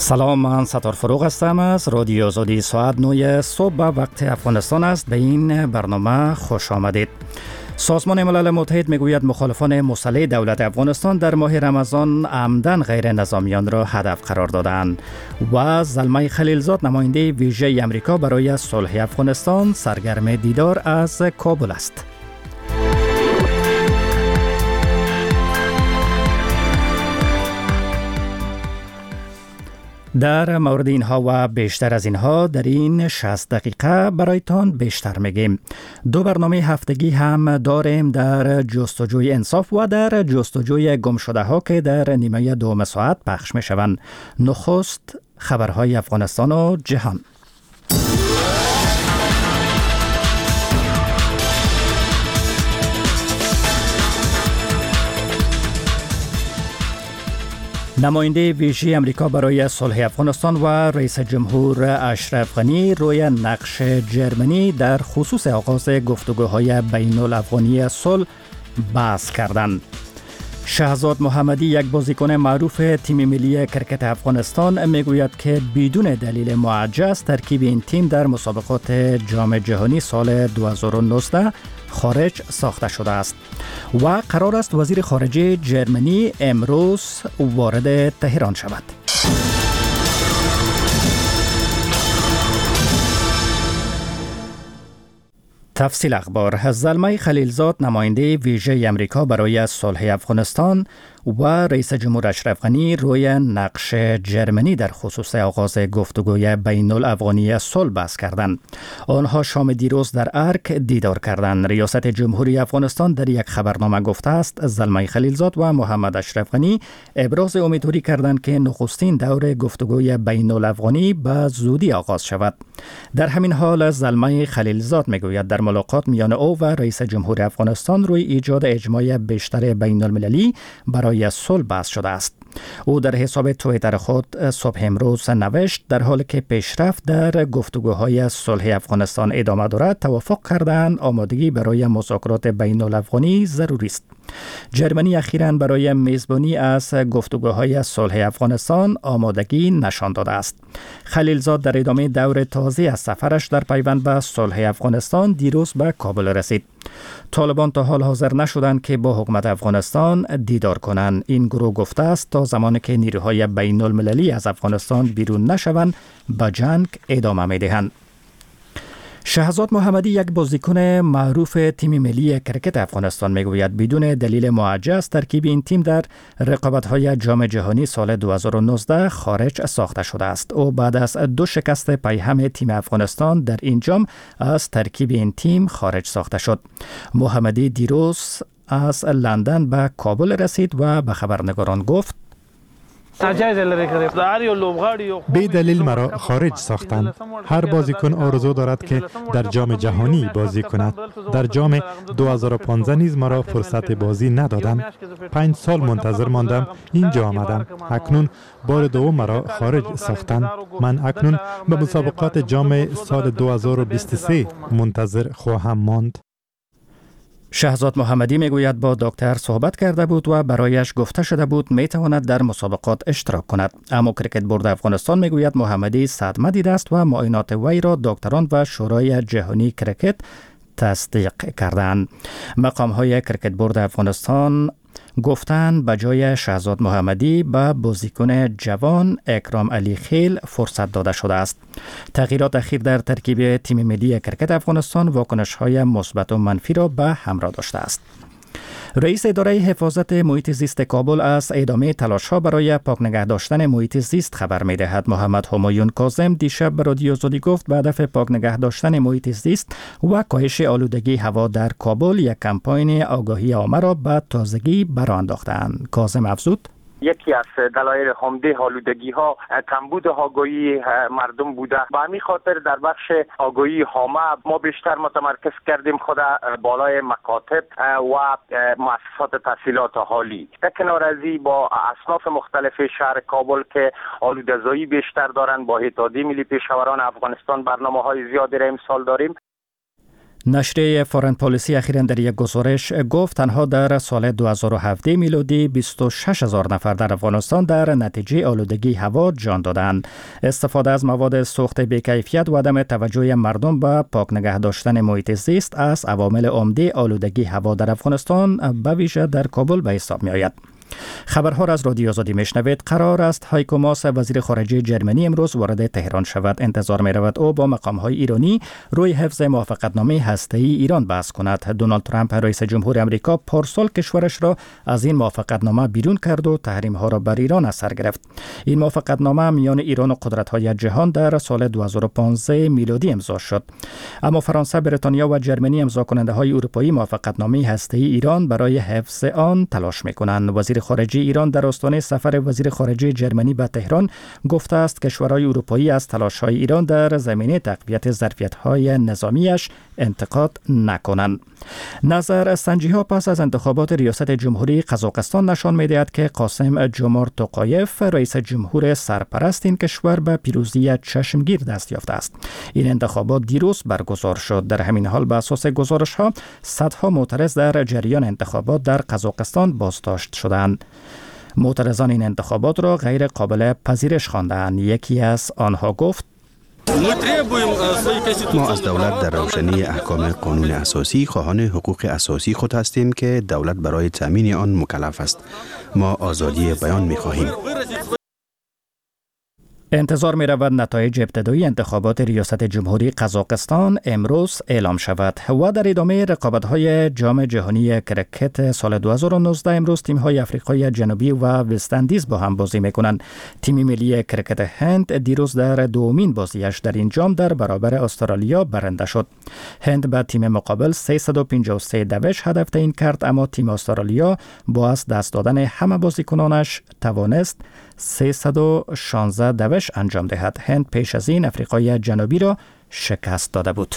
سلام، من ستار فروغ هستم از رادیو آزادی. ساعت 9 صبح وقت افغانستان است. به این برنامه خوش آمدید. سازمان ملل متحد میگوید مخالفان مسلح دولت افغانستان در ماه رمضان عمدن غیر نظامیان را هدف قرار دادند و زلمه خلیلزاد نماینده ویژه امریکا برای صلح افغانستان سرگرم دیدار از کابل است. در مورد اینها و بیشتر از اینها در این 60 دقیقه برایتان بیشتر میگیم. دو برنامه هفتگی هم داریم، در جستجوی انصاف و در جستجوی گم شده ها که در نیمه دوم ساعت پخش میشوند. نخست خبرهای افغانستان و جهان. نماینده ویژه امریکا برای صلح افغانستان و رئیس جمهور اشرف غنی روی نقش جرمنی در خصوص آغاز گفتگوهای بین الافغانی صلح بحث کردند. شهزاد محمدی، یک بازیکن معروف تیم ملی کرکت افغانستان، میگوید که بدون دلیل معجز ترکیب این تیم در مسابقات جام جهانی سال 2019 خارج ساخته شده است و قرار است وزیر خارجه جرمنی امروز وارد تهران شود. تفصیل اخبار. زلمه خلیلزاد نماینده ویژه امریکا برای صلح افغانستان و رئیس جمهور اشرف غنی روی نقش جرمنی در خصوص آغاز گفتگوی بین الافغانی صلح بحث کردند. آنها شام دیروز در ارک دیدار کردند. ریاست جمهوری افغانستان در یک خبرنامه گفته است زلمه خلیلزاد و محمد اشرف غنی ابراز امیدواری کردند که نخستین دور گفتگوی بین الافغانی به زودی آغاز شود. در همین حال زلمه خلیلزاد میگوید در ملاقات میان او و رئیس جمهور افغانستان روی ایجاد اجماع بیشتر بین المللی برای صلح بحث شده است. او در حساب توییتر خود صبح امروز نوشت در حالی که پیشرفت در گفتگوهای صلح افغانستان ادامه دارد، توافق کردن آمادگی برای مذاکرات بین الافغانی ضروری است. جرمنی اخیراً برای میزبانی از گفتگوهای صلح افغانستان آمادگی نشان داده است. خلیلزاد در ادامه دور تازه از سفرش در پیوند به صلح افغانستان دیروز به کابل رسید. طالبان تا حال حاضر نشدند که با حکومت افغانستان دیدار کنند. این گروه گفته است تا زمانی که نیروهای بین المللی از افغانستان بیرون نشوند به جنگ ادامه می‌دهند. شهزاد محمدی، یک بازیکن معروف تیم ملی کرکت افغانستان، میگوید بدون دلیل معجز ترکیب این تیم در رقابت‌های جام جهانی سال 2019 خارج ساخته شده است. او بعد از دو شکست پیهم تیم افغانستان در این جام از ترکیب این تیم خارج ساخته شد. محمدی دیروز از لندن به کابل رسید و به خبرنگاران گفت به دلیل مرا خارج ساختند. هر بازیکن آرزو دارد که در جام جهانی بازی کند. در جام 2015 نیز مرا فرصت بازی ندادند. 5 سال منتظر ماندم اینجا آمدم. اکنون بار دوم مرا خارج ساختند. من اکنون به مسابقات جام سال 2023 منتظر خواهم ماند. شهزاد محمدی میگوید با دکتر صحبت کرده بود و برایش گفته شده بود میتواند در مسابقات اشتراک کند. اما کرکت بورد افغانستان میگوید محمدی صدمه دیده است و معاینات وی را دکتران و شورای جهانی کرکت تصدیق کردند. مقام‌های کرکت بورد افغانستان گفتند به جای شهزاد محمدی به بازیکن جوان اکرام علی خیل فرصت داده شده است. تغییرات اخیر در ترکیب تیم ملی کرکت افغانستان واکنش‌های مثبت و منفی را به همراه داشته است. رئیس اداره حفاظت محیط زیست کابل از ادامه تلاش‌ها برای پاک نگه داشتن محیط زیست خبر می‌دهد. محمد همایون کاظم دیشب به رادیو آزادی گفت به هدف پاک نگه داشتن محیط زیست و کاهش آلودگی هوا در کابل یک کمپاین آگاهی عامه را به تازگی برآ انداخته‌اند. کاظم افزود: یکی از دلایل عمده آلودگی ها کمبود آگاهی مردم بوده. به همین خاطر در بخش آگاهی عامه ما بیشتر متمرکز کردیم خود بالای مکاتب و مؤسسات تحصیلات عالی. در کنار از این با اصناف مختلف شهر کابل که آلوده‌زایی بیشتر دارند با اتحادیه ملی پیشاوران افغانستان برنامه‌های زیادی را امسال داریم. نشریه فارن پالیسی اخیراً در یک گزارش گفت تنها در سال 2017 میلادی 26,000 نفر در افغانستان در نتیجه آلودگی هوا جان دادند. استفاده از مواد سوخت بی‌کیفیت و عدم توجه مردم به پاک نگه داشتن محیط زیست از عوامل عمده آلودگی هوا در افغانستان به ویژه در کابل به حساب می آید. خبرها را از رادیو آزادی میشنوید. قرار است هایکو ماس وزیر خارجه جرمنی امروز وارد تهران شود. انتظار می رود او با مقام‌های ایرانی روی حفظ موافقتنامه هسته‌ای ایران بحث کند. دونالد ترامپ رئیس جمهور آمریکا پارسال کشورش را از این موافقتنامه بیرون کرد و تحریم‌ها را بر ایران اثر گرفت. این موافقتنامه میان ایران و قدرت‌های جهان در سال 2015 میلادی امضا شد. اما فرانسه، بریتانیا و جرمنی امضا کننده‌های اروپایی موافقتنامه هسته‌ای ایران برای حفظ آن تلاش می‌کنند. وزیر خارجه ایران در آستانه سفر وزیر خارجه جرمنی به تهران گفته است کشورهای اروپایی از تلاش‌های ایران در زمینه تقویت ظرفیت‌های نظامیش انتقاد نکنند. نظر سنجی‌ها پس از انتخابات ریاست جمهوری قزاقستان نشان می‌دهد که قاسم جومارت توقایف رئیس جمهور سرپرست این کشور به پیروزی چشمگیر دست یافته است. این انتخابات دیروز برگزار شد. در همین حال به اساس گزارش‌ها صدها معترض در جریان انتخابات در قزاقستان بازداشت شدند. معترضان این انتخابات را غیر قابل پذیرش خواندند. یکی از آنها گفت: ما از دولت در روشنی احکام قانون اساسی خواهان حقوق اساسی خود هستیم که دولت برای تامین آن مکلف است. ما آزادی بیان می‌خواهیم. انتظار می رود نتایج ابتدایی انتخابات ریاست جمهوری قزاقستان امروز اعلام شود. و در ادامه رقابت‌های جام جهانی کرکت سال 2019 امروز تیم‌های آفریقای جنوبی و وست اندیز با هم بازی می‌کنند. تیم ملی کرکت هند دیروز در دومین بازیش در این جام در برابر استرالیا برنده شد. هند به تیم مقابل 353 دوش هدف تعیین کرد، اما تیم استرالیا با از دست دادن همه بازیکنانش توانست 316 دوش انجام دهد. هند پیش از این آفریقای جنوبی را شکست داده بود.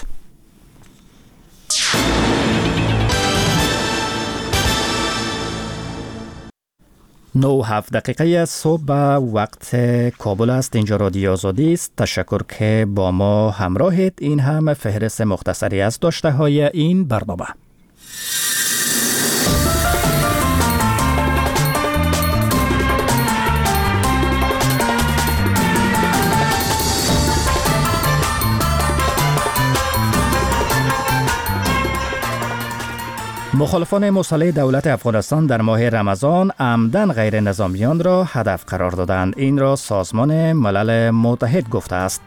9:07 دقیقه صبح به وقت کابل است. اینجا رادیو آزادی است. تشکر که با ما همراهید. این هم فهرست مختصری از داشته های این برنامه. مخالفان مسلح دولت افغانستان در ماه رمضان عمدن غیر نظامیان را هدف قرار دادند. این را سازمان ملل متحد گفته است.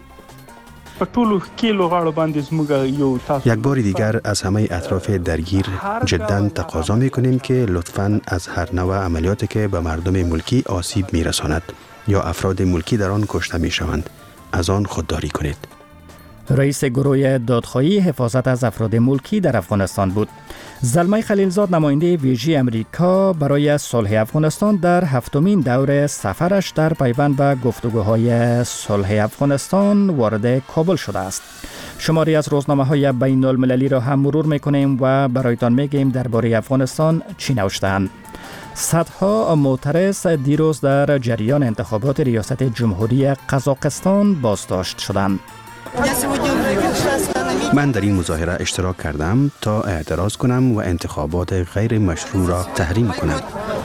یک بار دیگر از همه اطراف درگیر جداً تقاضا می‌کنیم که لطفاً از هر نوع عملیاتی که به مردم ملکی آسیب می‌رساند یا افراد ملکی در آن کشته می‌شوند از آن خودداری کنید. رئیس گروه دادخواهی حفاظت از افراد ملکی در افغانستان بود. زلمه خلیلزاد نماینده ویژه امریکا برای صلح افغانستان در هفتمین دور سفرش در پیوند به گفتگوهای صلح افغانستان وارد کابل شده است. شماری از روزنامه‌های بین المللی را هم مرور می‌کنیم و برایتان می‌گوییم درباره افغانستان چی نوشته‌اند. صدها معترض دیروز در جریان انتخابات ریاست جمهوری قزاقستان بازداشت شدند. من در این مظاهره اشتراک کردم تا اعتراض کنم و انتخابات غیر مشروع را تحریم کنم.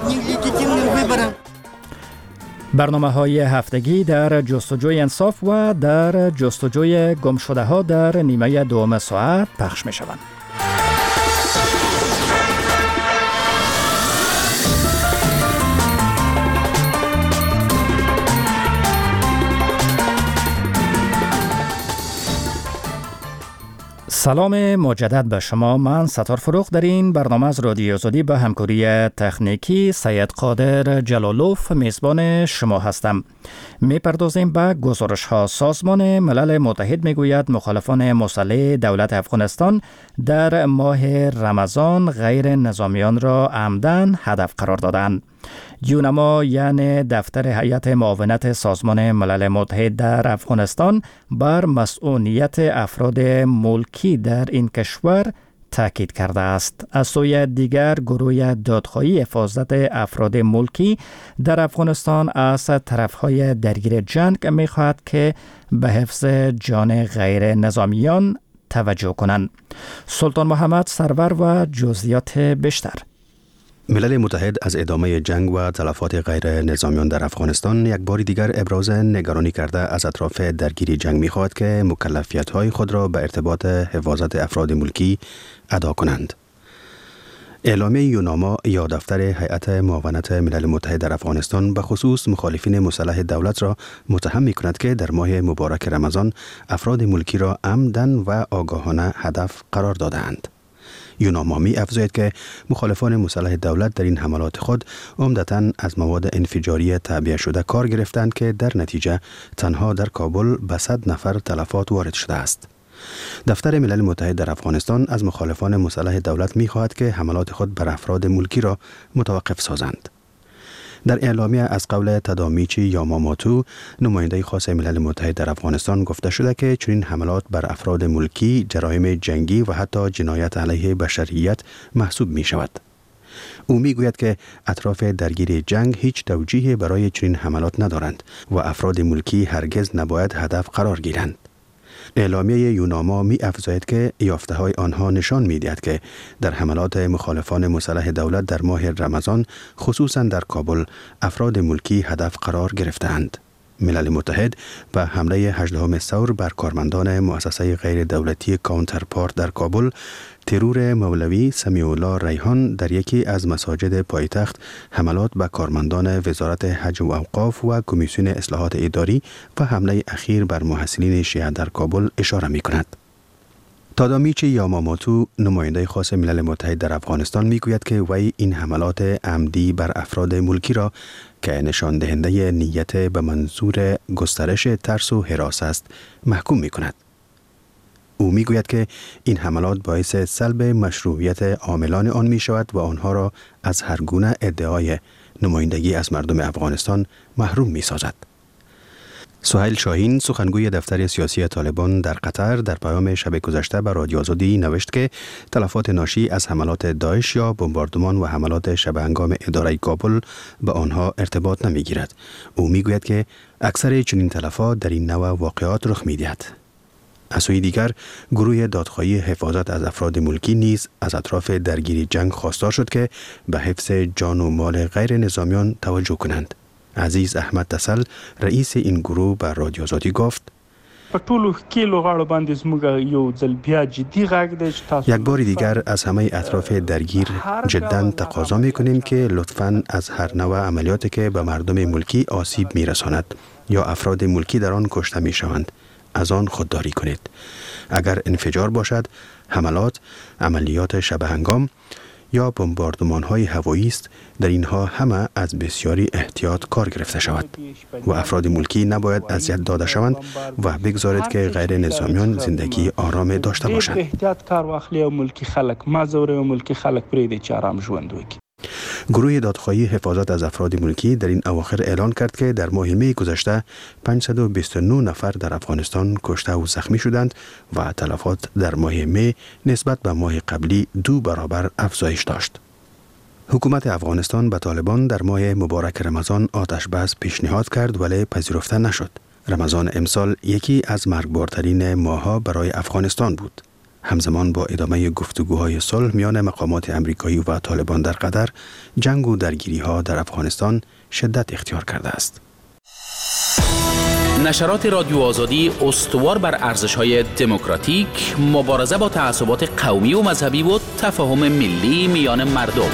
برنامه‌های هفتگی در جستجوی انصاف و در جستجوی گمشده‌ها در نیمه دوم ساعت پخش می‌شوند. سلام مجدد به شما. من ستار فروغ در این برنامه از رادیو آزادی به همکاری تکنیکی سید قادر جلالوف میزبان شما هستم. میپردازیم به گزارش ها. سازمان ملل متحد میگوید مخالفان مسلح دولت افغانستان در ماه رمضان غیر نظامیان را عمدن هدف قرار دادند. یونما یعنی دفتر هیئت معاونت سازمان ملل متحد در افغانستان بر مسئولیت افراد ملکی در این کشور تاکید کرده است. از سوی دیگر گروه دادخواهی حفاظت افراد ملکی در افغانستان از طرفهای درگیر جنگ می‌خواهد که به حفظ جان غیر نظامیان توجه کنند. سلطان محمد سرور و جزئیات بیشتر. ملل متحد از ادامه جنگ و تلفات غیر نظامیان در افغانستان یک بار دیگر ابراز نگرانی کرده از اطراف درگیری جنگ می‌خواهد که مکلفیت‌های خود را به ارتباط حفاظت افراد ملکی ادا کنند. اعلامیه یوناما یا دفتر هیئت معاونت ملل متحد در افغانستان به خصوص مخالفین مسلح دولت را متهم می‌کند که در ماه مبارک رمضان افراد ملکی را عمداً و آگاهانه هدف قرار داده‌اند. یوناما می افزاید که مخالفان مسلح دولت در این حملات خود عمدتاً از مواد انفجاری تعبیه شده کار گرفتند که در نتیجه تنها در کابل به 100 نفر تلفات وارد شده است. دفتر ملل متحد در افغانستان از مخالفان مسلح دولت می خواهد که حملات خود بر افراد ملکی را متوقف سازند. در اعلامیه از قول تدامیچی یاماماتو، نماینده خاص ملل متحد در افغانستان، گفته شده که چنین حملات بر افراد ملکی جرایم جنگی و حتی جنایت علیه بشریت محسوب می شود. او می گوید که اطراف درگیری جنگ هیچ توجیهی برای چنین حملات ندارند و افراد ملکی هرگز نباید هدف قرار گیرند. اعلامیه یوناما می افزاید که یافته های آنها نشان می دهد که در حملات مخالفان مسلح دولت در ماه رمضان خصوصا در کابل افراد ملکی هدف قرار گرفتند. ملل متحد به حمله 18 ثور بر کارمندان مؤسسه غیر دولتی کانترپارت در کابل، ترور مولوی سمیع الله ریحان در یکی از مساجد پایتخت، حملات به کارمندان وزارت حج و اوقاف و کمیسیون اصلاحات اداری و حمله اخیر بر محصلین شیعه در کابل اشاره می کند. تادامیچی یاماماتو، نماینده خاص ملل متحد در افغانستان، می گوید که وی این حملات عمدی بر افراد ملکی را که نشان دهنده نیت به منظور گسترش ترس و هراس است محکوم می کند. او می گوید که این حملات باعث سلب مشروعیت عاملان آن می شود و آنها را از هر گونه ادعای نمایندگی از مردم افغانستان محروم می سازد. سهیل شاهین، سخنگوی دفتر سیاسی طالبان در قطر، در پیام شب گذشته به رادیو آزادی نوشت که تلفات ناشی از حملات داعش یا بمباردمان و حملات شب هنگام اداره کابل به آنها ارتباط نمی گیرد. او می گوید که اکثر چنین تلفات در این نوع واقعات رخ می دهد. از سوی دیگر، گروه دادخواهی حفاظت از افراد ملکی نیز از اطراف درگیری جنگ خواستار شد که به حفظ جان و مال غیر نظامیان توجه کنند. عزیز احمد تسل، رئیس این گروه، به رادیو آزادی گفت: یک بار دیگر از همه اطراف درگیر جداً تقاضا می‌کنیم که لطفاً از هر نوع عملیاتی که به مردم ملکی آسیب می‌رساند یا افراد ملکی در آن کشته می‌شوند از آن خودداری کنید. اگر انفجار باشد، حملات، عملیات شب هنگام یا بمباردمان‌های هوایی است، در اینها همه از بسیاری احتیاط کار گرفته شود و افراد ملکی نباید اذیت داده شوند و بگذارید که غیر نظامیان زندگی آرام داشته باشند. احتیاط کار واخلي او ملکی خلک مازور او ملکی خلک پرې د آرام ژوند وکړي. گروه دادخواهی حفاظت از افراد ملکی در این اواخر اعلان کرد که در ماه می گذشته 529 نفر در افغانستان کشته و زخمی شدند و تلفات در ماه می نسبت به ماه قبلی 2 برابر افزایش داشت. حکومت افغانستان به طالبان در ماه مبارک رمضان آتش بس پیشنهاد کرد ولی پذیرفته نشد. رمضان امسال یکی از مرگبارترین ماه‌ها برای افغانستان بود. همزمان با ادامه گفتگوهای صلح میان مقامات امریکایی و طالبان در قطر، جنگ و درگیری‌ها در افغانستان شدت اختیار کرده است. نشرات رادیو آزادی استوار بر ارزش‌های دموکراتیک، مبارزه با تعصبات قومی و مذهبی و تفاهم ملی میان مردم.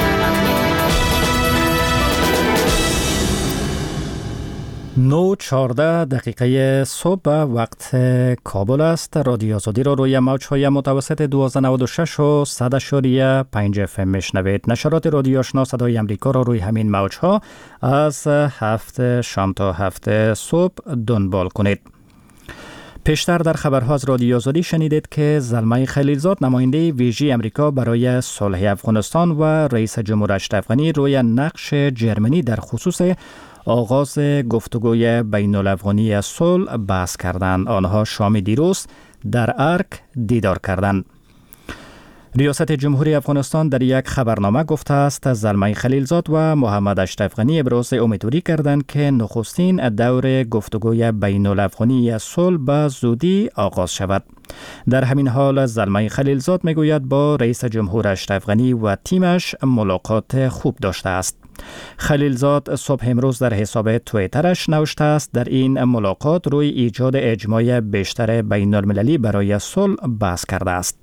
9:14 دقیقه صبح وقت کابل است. رادیو آزادی را روی موج‌های متوسط 1296 و 100.5 FM میشنوید. نشرات رادیو آشنا صدای امریکا را روی همین موج‌ها از 7 شام تا 7 صبح دنبال کنید. پیشتر در خبرها از رادیو آزادی شنیدید که زلمه خلیلزاد، نماینده ویژه امریکا برای صلح افغانستان، و رئیس جمهور اشرف غنی روی نقش جرمنی در خصوص آغاز گفتگوی بین الافغانی صلح بحث کردند. آنها شام دیروز در ارک دیدار کردند. ریاست جمهوری افغانستان در یک خبرنامه گفته است زلمه خلیلزاد و محمد اشرف غنی ابراز امیدواری کردند که نخستین دور گفتگوی بین الافغانی صلح به زودی آغاز شود. در همین حال زلمه خلیلزاد میگوید با رئیس جمهور اشرف غنی و تیمش ملاقات خوب داشته است. خلیلزاد صبح امروز در حساب توییترش نوشته است در این ملاقات روی ایجاد اجماع بیشتر بین المللی برای صلح بحث کرده است.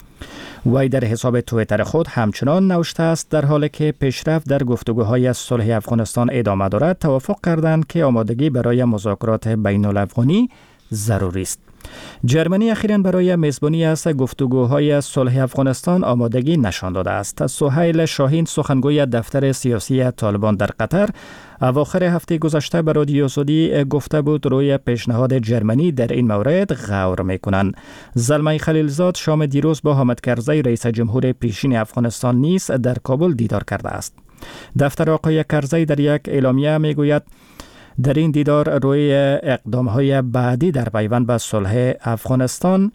وی در حساب توییتر خود همچنان نوشته است در حالی که پیشرفت در گفتگوهای صلح افغانستان ادامه دارد توافق کردند که آمادگی برای مذاکرات بین الافغانی ضروری است. جرمنی اخیراً برای میزبانی از گفتگوهای صلح افغانستان آمادگی نشان داده است. سهیل شاهین سخنگوی دفتر سیاسی طالبان در قطر اواخر هفته گذشته به رادیو سعودی گفته بود روی پیشنهاد جرمنی در این مورد غور میکنند. زلمه خلیلزاد شام دیروز با حامد کرزی رئیس جمهور پیشین افغانستان نیز در کابل دیدار کرده است. دفتر آقای کرزی در یک اعلامیه میگوید در این دیدار روی اقدام‌های بعدی در پیوند به صلح افغانستان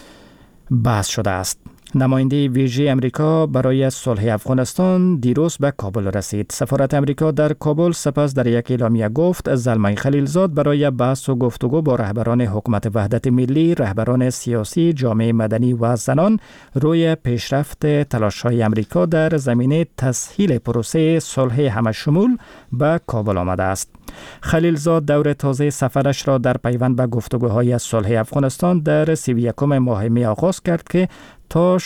بحث شده است. نماینده ویژه امریکا برای صلح افغانستان دیروز به کابل رسید. سفارت امریکا در کابل سپس در یک اعلامیه گفت زلمه خلیلزاد برای بحث و گفتگو با رهبران حکومت وحدت ملی، رهبران سیاسی، جامعه مدنی و زنان روی پیشرفت تلاش‌های امریکا در زمینه تسهیل پروسه صلح همه‌شمول به کابل آمده است. خلیلزاد دور تازه سفرش را در پیوند به گفتگوهای صلح افغانستان در 31 ماه می آغاز کرد که تا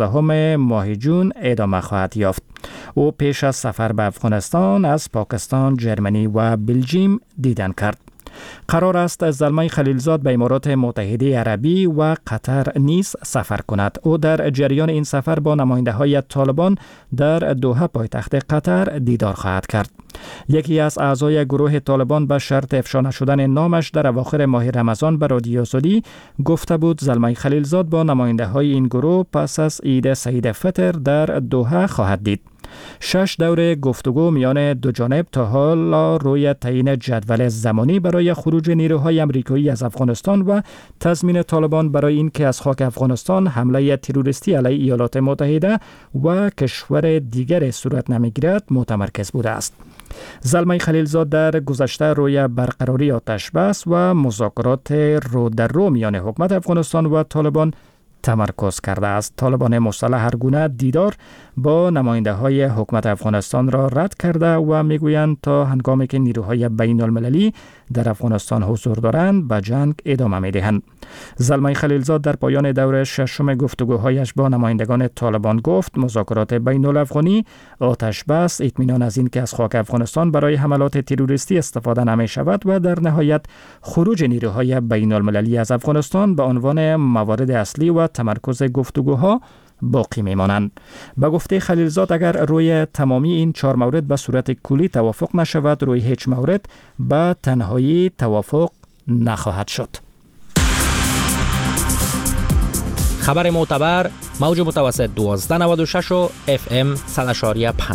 16 ماه جون ادامه خواهد یافت. او پیش از سفر به افغانستان از پاکستان، جرمنی و بلژیم دیدن کرد. قرار است زلمه خلیلزاد به امارات متحده عربی و قطر نیز سفر کند. او در جریان این سفر با نماینده های طالبان در دوحه پایتخت قطر دیدار خواهد کرد. یکی از اعضای گروه طالبان به شرط افشا نشدن نامش در اواخر ماه رمضان به رادیو سعودی گفته بود زلمه خلیلزاد با نماینده های این گروه پس از عید سعید فطر در دوحه خواهد دید. 6 دور گفتگو میان دو جانب تا حالا روی تعیین جدول زمانی برای خروج نیروهای آمریکایی از افغانستان و تضمین طالبان برای اینکه از خاک افغانستان حمله تروریستی علیه ایالات متحده و کشور دیگر صورت نمیگیرد متمرکز بوده است. زلمه خلیلزاد در گذشته روی برقراری آتش بس و مذاکرات رو در رو میان حکومت افغانستان و طالبان تمرکز کرده است. طالبان مسلح هر گونه دیدار با نماینده های حکومت افغانستان را رد کرده و میگویند تا هنگامی که نیروهای بین المللی در افغانستان حضور دارند به جنگ ادامه میدهند. زلمه خلیلزاد در پایان دور ششم گفتگوهایش با نمایندگان طالبان گفت مذاکرات بین الافغانی، آتش بس، اطمینان از این که از خاک افغانستان برای حملات تروریستی استفاده نمی شود و در نهایت خروج نیروهای بین المللی از افغانستان به عنوان موارد اصلی و تمرکز گفتگوها باقی میمانند. به گفته خلیلزاد اگر روی تمامی این 4 مورد به صورت کلی توافق نشود روی هیچ مورد به تنهایی توافق نخواهد شد. خبر معتبر موج متوسط 1296 و FM 100.5.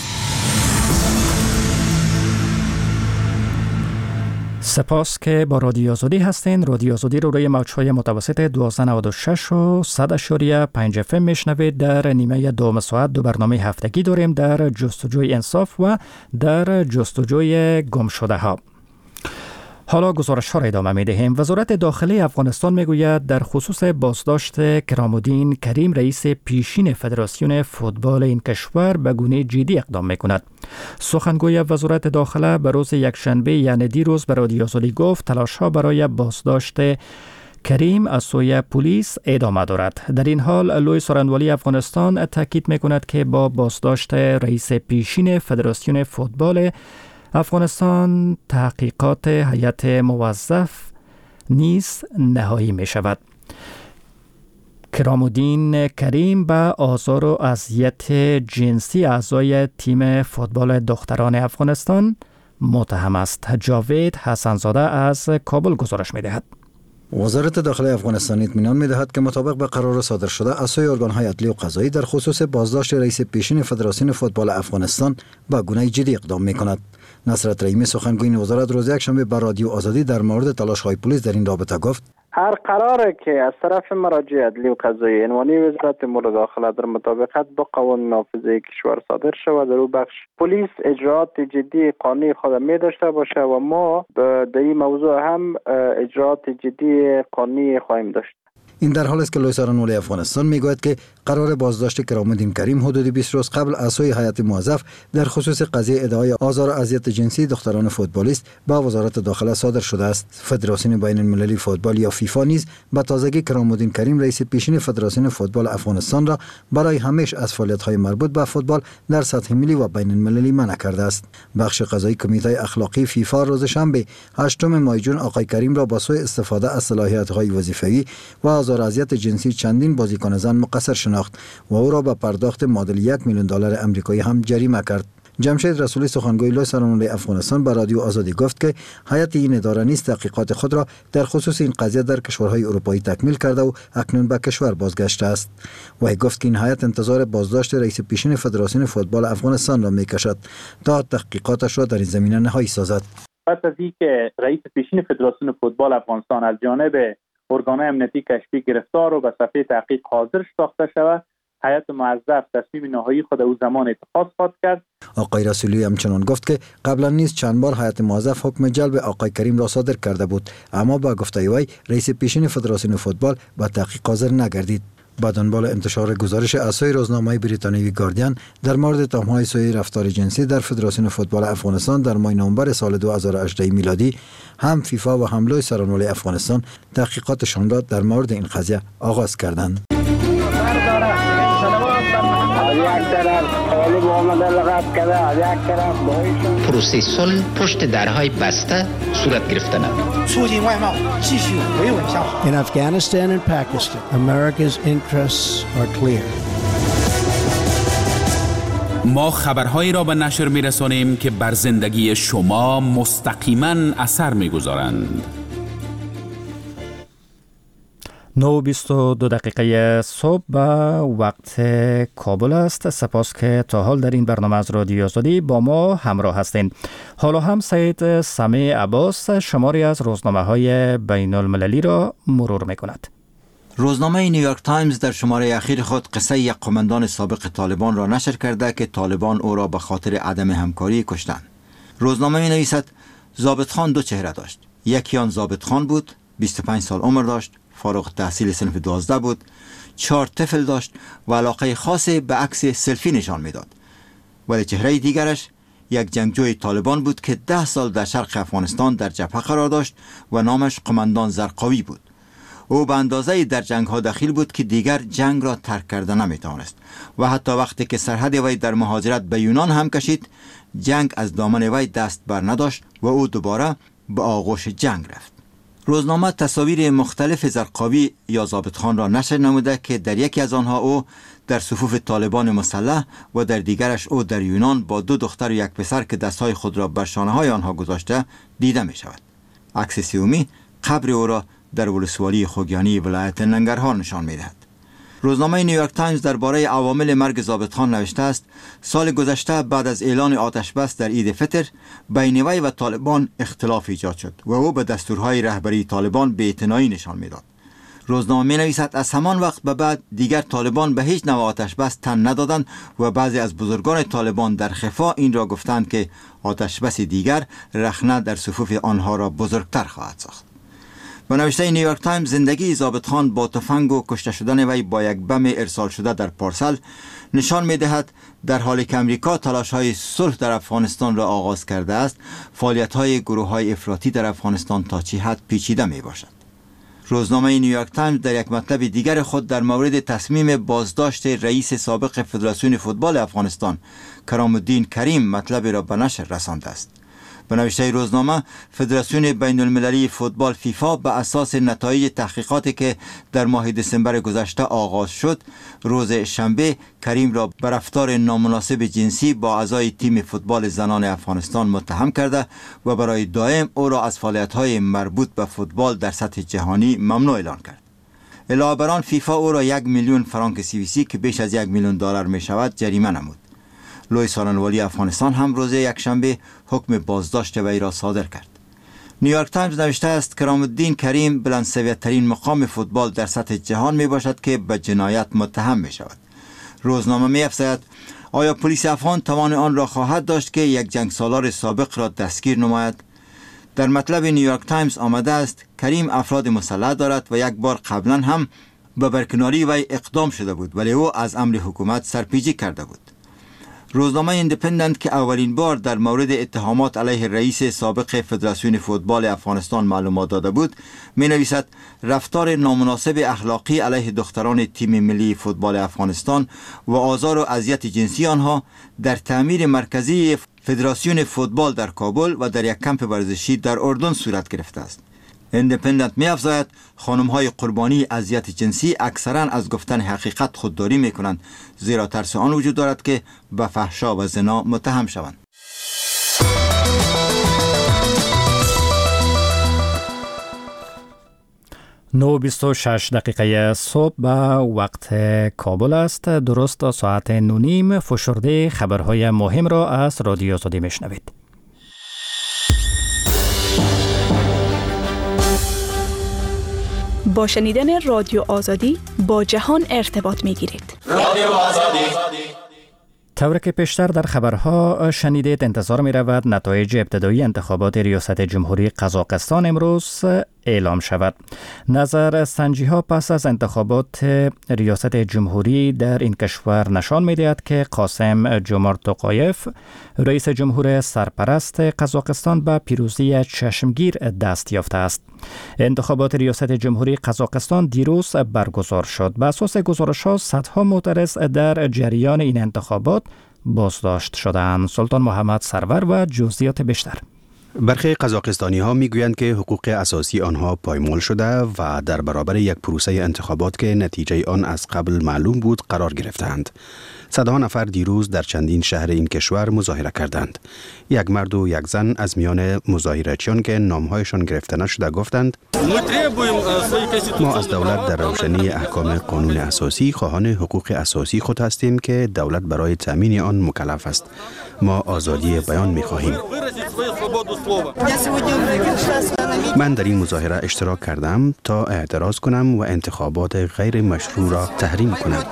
سپاس که با رادیو آزادی هستین. رادیو آزادی رو روی موج‌های متوسط 1296 و 100.5 FM میشنوید. در نیمه دوم ساعت 2 برنامه هفتگی داریم در جستجوی انصاف و در جستجوی گمشده ها. حالا گزارش ها را ادامه می دهیم. وزارت داخلی افغانستان می گوید در خصوص بازداشت کرامالدین کریم رئیس پیشین فدراسیون فوتبال این کشور به گونه جدی اقدام می کند. سخنگوی وزارت داخله به روز یکشنبه یعنی دیروز به رادیو آزادی گفت تلاش ها برای بازداشت کریم از سوی پلیس ادامه دارد. در این حال لوی سارنوالی افغانستان تاکید می کند که با بازداشت رئیس پیشین فدراسیون فوتبال افغانستان تحقیقات هیئت موظف نیز نهایی می شود. کرامالدین کریم به آزار و اذیت جنسی اعضای تیم فوتبال دختران افغانستان متهم است. جاوید حسنزاده از کابل گزارش می دهد. وزارت داخلی افغانستان اطمینان می‌دهد که مطابق به قرار صادر شده از سوی ارگان‌های عدلی و قضایی در خصوص بازداشت رئیس پیشین فدراسیون فوتبال افغانستان به گونه جدی اقدام می‌کند. نصرت رحیمی سخنگوی این وزارت روز یکشنبه به رادیو آزادی در مورد تلاش‌های پلیس در این رابطه گفت: هر قراره که از طرف مراجع عدلی و قضایی عنوانی وزارت امور داخله در مطابقت با قوانین نافذه کشور صادر شود در او بخش پلیس اجراعات جدی قانونی خود می داشته باشه و ما در این موضوع هم اجراعات جدی قانونی خواهیم داشت. این در حالی است که لوی سارنولی افغانستان میگوید که قرار بازداشت کرامالدین کریم حدود 20 روز قبل از سوی هیئت موظف در خصوص قضیه ادعای آزار و اذیت جنسی دختران فوتبالیست با وزارت داخله صادر شده است. فدراسیون بین المللی فوتبال یا فیفا نیز به تازگی کرامالدین کریم رئیس پیشین فدراسیون فوتبال افغانستان را برای همیشه از فعالیت‌های مربوط به فوتبال در سطح ملی و بین المللی منع کرده است. بخش قضایی کمیته اخلاقی فیفا روز شنبه 8 ماه جون آقای کریم را با سوء استفاده از صلاحیت‌های وظیفه‌ای و آزار و اذیت جنسی چندین بازیکن زن مقصر شناخت و او را به پرداخت معادل $1 میلیون آمریکایی هم جریمه کرد. جمشید رسولی سخنگوی لوی سارنولی افغانستان به رادیو آزادی گفت که هیئت این اداره نیز تحقیقات خود را در خصوص این قضیه در کشورهای اروپایی تکمیل کرده و اکنون به کشور بازگشته است. و گفت که این هیئت انتظار بازداشت رئیس پیشین فدراسیون فوتبال افغانستان را میکشد تا تحقیقاتش را در این زمینه نهایی سازد. پس از اینکه رئیس پیشین فدراسیون فوتبال افغانستان از جانب ارگان‌های امنیتی کشفی گرفتار و به صفحه تحقیق حاضر ساخته شود، هیئت موظف تصمیم نهایی خود او زمان اتخاذ خواهد کرد. آقای رسولی همچنان گفت که قبلا نیز چند بار هیئت موظف حکم جلب آقای کریم را صادر کرده بود، اما با گفته وی رئیس پیشین فدراسیون فوتبال به تحقیق حاضر نگردید. با دنبال انتشار گزارش از سوی روزنامه بریتانیایی گاردین در مورد تهمه‌های سوء رفتار جنسی در فدراسیون فوتبال افغانستان در ماه نوامبر سال 2018 میلادی، هم فیفا و هم لوی سارنولی افغانستان تحقیقاتشان را در مورد این قضیه آغاز کردند. پروسه صلح پشت درهای بسته صورت گرفتن. In Afghanistan and Pakistan, America's interests are clear. ما خبرهایی را به نشر می‌رسانیم که بر زندگی شما مستقیما اثر می‌گذارند. 9:22 صبح به وقت کابل است. سپاس که تا حال در این برنامه از رادیو آزادی با ما همراه هستین. حالا هم سید سمیع عباس شماری از روزنامه‌های بین المللی را مرور می‌کند. روزنامه نیویورک تایمز در شماره اخیر خود قصه یک قماندان سابق طالبان را نشر کرده که طالبان او را به خاطر عدم همکاری کشتند. روزنامه می‌نویسد ضابط خان دو چهره داشت. یکی آن ضابط خان بود، 25 سال عمر داشت، فارغ التحصیل صنف 12 بود، 4 طفل داشت و علاقه خاصی به عکس سلفی نشان میداد. ولی چهره دیگرش یک جنگجوی طالبان بود که 10 سال در شرق افغانستان در جبهه قرار داشت و نامش قماندان زرقاوی بود. او به اندازه‌ای در جنگ ها دخیل بود که دیگر جنگ را ترک کرده نمیتوانست و حتی وقتی که سرحد وی در مهاجرت به یونان هم کشید، جنگ از دامن وی دست بر نداشت و او دوباره به آغوش جنگ رفت. روزنامه تصاویر مختلف زرقاوی یا ضابط خان را نشر نموده که در یکی از آنها او در صفوف طالبان مسلح و در دیگرش او در یونان با 2 دختر و 1 پسر که دستهای خود را بر شانه‌های آنها گذاشته دیده می شود. عکس سومی قبر او را در ولسوالی خوگیانی ولایت ننگرهار نشان می دهد. روزنامه نیویورک تایمز درباره عوامل مرگ ضابط خان نوشته است سال گذشته بعد از اعلان آتش بس در عید فطر بین وی و طالبان اختلاف ایجاد شد و او به دستورهای رهبری طالبان بی‌اعتنایی نشان میداد. روزنامه می نویسد از همان وقت به بعد دیگر طالبان به هیچ نوع آتش بس تن ندادند و بعضی از بزرگان طالبان در خفا این را گفتند که آتش بس دیگر رخنه در صفوف آنها را بزرگتر خواهد ساخت. و نوشته نیویورک تایمز زندگی ضابط خان با تفنگ و کشته شدن وی با یک بم ارسال شده در پارسل نشان می دهد در حالی که امریکا تلاش های صلح در افغانستان را آغاز کرده است، فعالیت های گروه های افراطی در افغانستان تا چه حد پیچیده می باشد. روزنامه نیویورک تایمز در یک مطلب دیگر خود در مورد تصمیم بازداشت رئیس سابق فدراسیون فوتبال افغانستان کرامالدین کریم مطلب را به نشر رسانده است. به نوشته روزنامه فدراسیون بین المللی فوتبال فیفا به اساس نتایج تحقیقاتی که در ماه دسامبر گذشته آغاز شد، روز شنبه کریم را به رفتار نامناسب جنسی با اعضای تیم فوتبال زنان افغانستان متهم کرده و برای دائم او را از فعالیت‌های مربوط به فوتبال در سطح جهانی ممنوع اعلان کرد. علاوه بر آن فیفا او را 1 میلیون فرانک سوئیسی که بیش از $1 میلیون می شود جریمه نمود. لوی سارنولی افغانستان هم روز یکشنبه حکم بازداشت وی را صادر کرد. نیویورک تایمز نوشته است کرامالدین کریم بلندسویترین مقام فوتبال در سطح جهان می باشد که به جنایت متهم می شود. روزنامه می افزاید آیا پلیس افغان توان آن را خواهد داشت که یک جنگسالار سابق را دستگیر نماید؟ در مطلب نیویورک تایمز آمده است کریم افراد مسلح دارد و یک بار قبلا هم به برکناری وی اقدام شده بود، ولی او از امر حکومت سرپیچی کرده بود. روزنامه ایندیپندنت که اولین بار در مورد اتهامات علیه رئیس سابق فدراسیون فوتبال افغانستان معلومات داده بود، می نویسد رفتار نامناسب اخلاقی علیه دختران تیم ملی فوتبال افغانستان و آزار و اذیت جنسی آنها در تعمیر مرکزی فدراسیون فوتبال در کابل و در یک کمپ ورزشی در اردن صورت گرفته است. ایندیپندنت می افزاید خانم‌های قربانی اذیت جنسی اکثراً از گفتن حقیقت خودداری می کنند، زیرا ترس آن وجود دارد که به فحشا و زنا متهم شوند. 9:26 دقیقه صبح به وقت کابل است. درست ساعت 9:30 فشرده خبرهای مهم را از رادیو آزادی میشنوید. با شنیدن رادیو آزادی با جهان ارتباط میگیرید. رادیو آزادی. طور که پیشتر در خبرها شنیدید، انتظار می رود نتایج ابتدایی انتخابات ریاست جمهوری قزاقستان امروز اعلام شود. نظر سنجی ها پس از انتخابات ریاست جمهوری در این کشور نشان می دهد که قاسم جومارت توقایف رئیس جمهور سرپرست قزاقستان به پیروزی چشمگیر دست یافته است. انتخابات ریاست جمهوری قزاقستان دیروز برگزار شد. به اساس گزارش ها صدها معترض در جریان این انتخابات بازداشت شدند. سلطان محمد سرور و جزئیات بیشتر. برخی قزاقستانی ها می گویند که حقوق اساسی آنها پایمال شده و در برابر یک پروسه انتخابات که نتیجه آن از قبل معلوم بود قرار گرفتند. صدها نفر دیروز در چندین شهر این کشور مظاهره کردند. یک مرد و یک زن از میان مظاهره‌چیان که نامهایشان گرفته نشده گفتند ما از دولت در روشنی احکام قانون اساسی خواهان حقوق اساسی خود هستیم که دولت برای تامین آن مکلف است. ما آزادی بیان می خواهیم. من در این مظاهره اشتراک کردم تا اعتراض کنم و انتخابات غیر مشروع را تحریم کنم.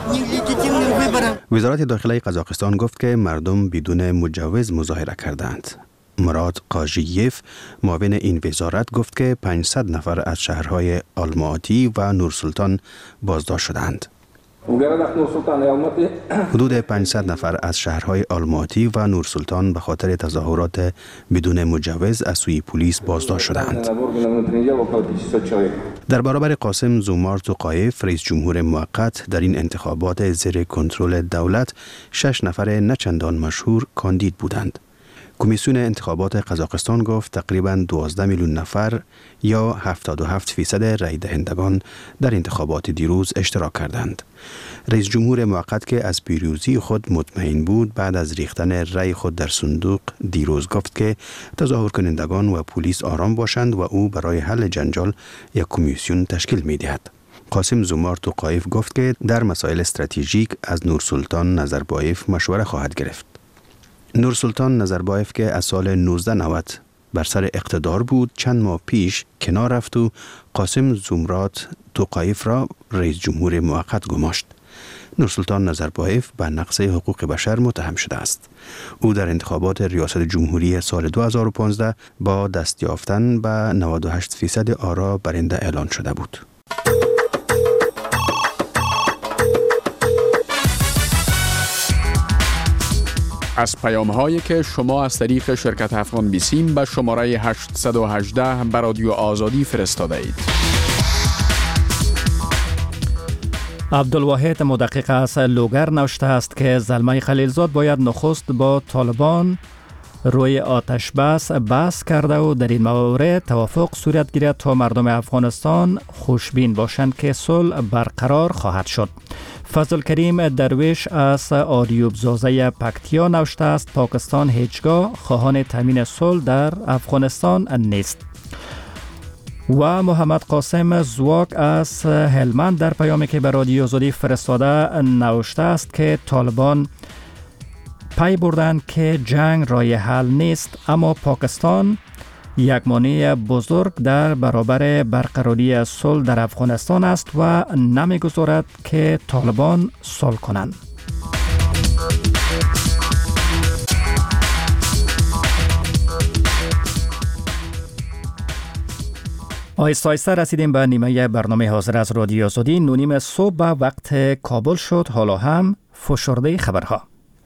وزارت داخلی قزاقستان گفت که مردم بدون مجوز مظاهره کردند. مراد قاژییف معاون این وزارت گفت که 500 نفر از شهرهای آلماتی و نورسلطان بازداشت شدند. حدود 500 نفر از شهرهای آلماتی و نورسلطان به خاطر تظاهرات بدون مجوز از سوی پلیس بازداشت شدند. در برابر قاسم جومارت توقایف رئیس جمهور موقت در این انتخابات زیر کنترل دولت 6 نفر نچندان مشهور کاندید بودند. کمیسیون انتخابات قزاقستان گفت تقریباً 12 میلیون نفر یا 77% رای دهندگان در انتخابات دیروز اشتراک کردند. رئیس جمهور موقت که از پیروزی خود مطمئن بود بعد از ریختن رای خود در صندوق دیروز گفت که تظاهر کنندگان و پلیس آرام باشند و او برای حل جنجال یک کمیسیون تشکیل می دهد. قاسم جومارت توقایف گفت که در مسائل استراتژیک از نورسلطان نظربایف مشوره خواهد گرفت. نورسلطان نظربایف که از سال 1990 بر سر اقتدار بود چند ماه پیش کنار رفت و قاسم جومارت توقایف را رئیس جمهور موقت گماشت. نورسلطان نظربایف به نقض حقوق بشر متهم شده است. او در انتخابات ریاست جمهوری سال 2015 با دست یافتن به 98% آرا برنده اعلان شده بود. از پیام‌هایی که شما از طریق شرکت افغان بیسیم به شماره 818 به رادیو آزادی فرستاده اید. عبدالواحد مدقق از لوگر نوشته است که زلمه خلیلزاد باید نخست با طالبان روی آتش بس کرده و در این مورد توافق صورت گیرد تا مردم افغانستان خوشبین باشند که صلح برقرار خواهد شد. فضل کریم درویش از آریوب زازه پکتیا نوشته است پاکستان هیچگاه خواهان تامین صلح در افغانستان نیست. و محمد قاسم زواک از هلمند در پیامی که به رادیو آزادی فرستاده نوشته است که طالبان پی بردند که جنگ راه حل نیست، اما پاکستان یک مانع بزرگ در برابر برقراری صلح در افغانستان است و نمیگذارد که طالبان صلح کنند. آیسته آیسته رسیدیم به نیمه برنامه حاضر از رادیو آزادی. 9:30 صبح به وقت کابل شد. حالا هم فشرده خبرها.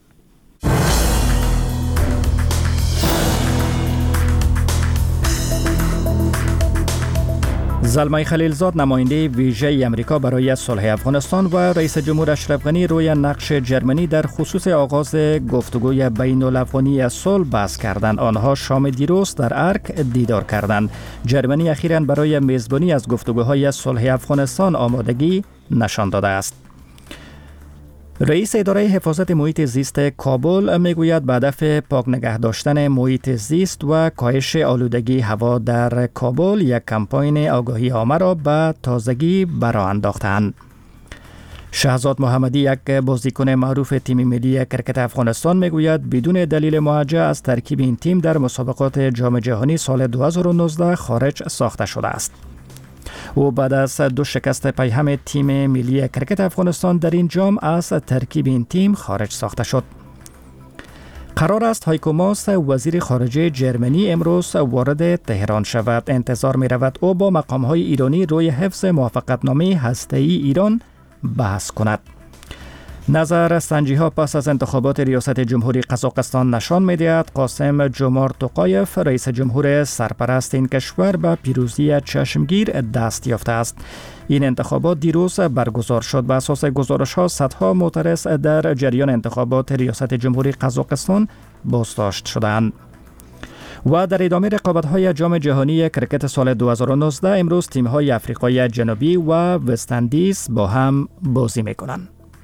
زلمه خلیلزاد نماینده ویژه امریکا برای صلح افغانستان و رئیس جمهور اشرف غنی روی نقش جرمنی در خصوص آغاز گفتگوی بین الافغانی صلح بحث کردند. آنها شام دیروز در ارک دیدار کردند. جرمنی اخیراً برای میزبانی از گفتگوهای صلح افغانستان آمادگی نشان داده است. رئیس اداره حفاظت محیط زیست کابل میگوید به هدف پاک نگه داشتن محیط زیست و کاهش آلودگی هوا در کابل یک کمپاین آگاهی عامه را به تازگی برآ انداختند. شهزاد محمدی، یک بازیکن معروف تیم ملی کرکت افغانستان، میگوید بدون دلیل موجه از ترکیب این تیم در مسابقات جام جهانی سال 2019 خارج ساخته شده است. او بعد از 2 شکست پیهم تیم ملی کرکت افغانستان در این جام از ترکیب این تیم خارج ساخته شد. قرار است هایکو ماس، وزیر خارجه جرمنی، امروز وارد تهران شود. انتظار می رود او با مقام‌های ایرانی روی حفظ موافقتنامه هسته‌ای ایران بحث کند. نظر سنجی ها پس از انتخابات ریاست جمهوری قزاقستان نشان می‌دهد قاسم جومارت توقایف، رئیس جمهور سرپرست این کشور، به پیروزی چشمگیر دست یافته است. این انتخابات دیروز برگزار شد. بر اساس گزارش‌ها صدها معترض در جریان انتخابات ریاست جمهوری قزاقستان بازداشت شدند. و در ادامه رقابت‌های جام جهانی کرکت سال 2019 امروز تیم‌های آفریقای جنوبی و وست اندیز با هم بازی می‌کنند.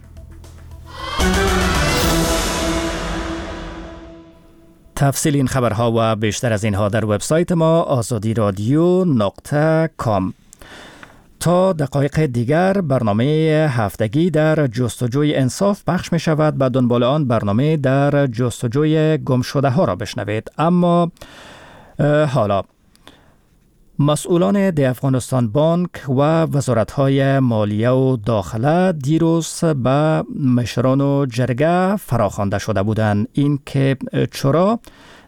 تفصیل این خبرها و بیشتر از اینها در وبسایت ما azadiradio.com. تا دقایق دیگر برنامه هفتگی در جستجوی انصاف پخش می شود. به دنبال آن برنامه در جستجوی گمشده ها را بشنوید. اما حالا مسئولان ده افغانستان بانک و وزارت‌های مالیه و داخله دیروز به مشران و جرگه فراخوانده شده بودند. این که چرا؟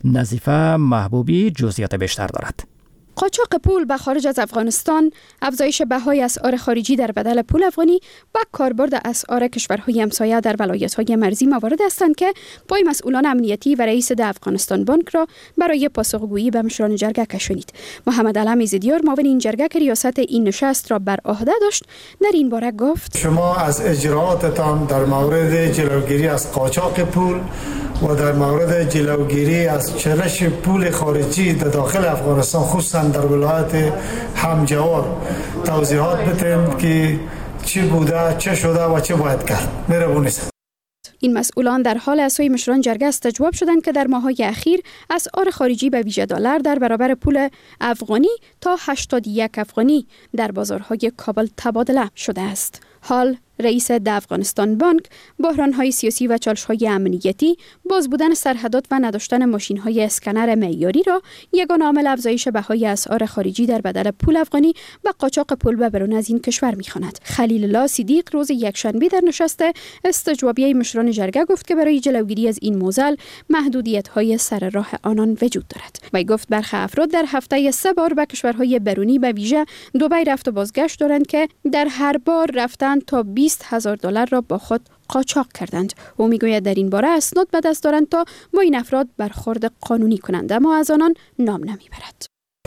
نظیفه محبوبی جزئیات بیشتر دارد. قاچاق پول به خارج از افغانستان، افزایش بهای اسعار خارجی در بدل پول افغانی و کاربرد اسعار کشورهای همسایه در ولایت‌های مرزی موارد هستند که پای مسئولان امنیتی و رئیس ده افغانستان بانک را برای پاسخگویی به مشران جرگه کشانید. محمد علم ایزدیار، معاون این جرگه که ریاست این نشست را بر عهده داشت، در این باره گفت: شما از اجراءاتتان در مورد جلوگیری از قاچاق پول و در مورد جلوگیری از چرش پول خارجی در داخل افغانستان، خصوصا در ولایت همجوار، توضیحات بدید که چی بوده، چه شده و چه باید کرد. مهربونی. این مسئولان در حال از سوی مشران جرگه استجواب شدند که در ماه‌های اخیر اسعار خارجی به ویژه دلار در برابر پول افغانی تا 81 افغانی در بازارهای کابل تبادله شده است. حال رئیس ده افغانستان بانک بحران‌های سیاسی و چالش‌های امنیتی، باز بودن سرحدات و نداشتن ماشین‌های اسکنر معیاری را یگانه عامل افزایش بهای اسعار خارجی در بدل پول افغانی و قاچاق پول به بیرون از این کشور می‌خواند. خلیل الله صدیق روز یکشنبه در نشست استجوابیه مشران جرگه گفت که برای جلوگیری از این معضل محدودیت‌های سر راه آنان وجود دارد. وی گفت برخی افراد در هفته 3 بار به کشورهای بیرونی به ویژه دبی رفت و بازگشت دارند که در هر بار رفتن تا $20,000 را با خود قاچاق کردند. او میگوید در این باره اسناد به دست دارند تا با این افراد برخورد قانونی کنند، اما از آنان نام نمیبرد.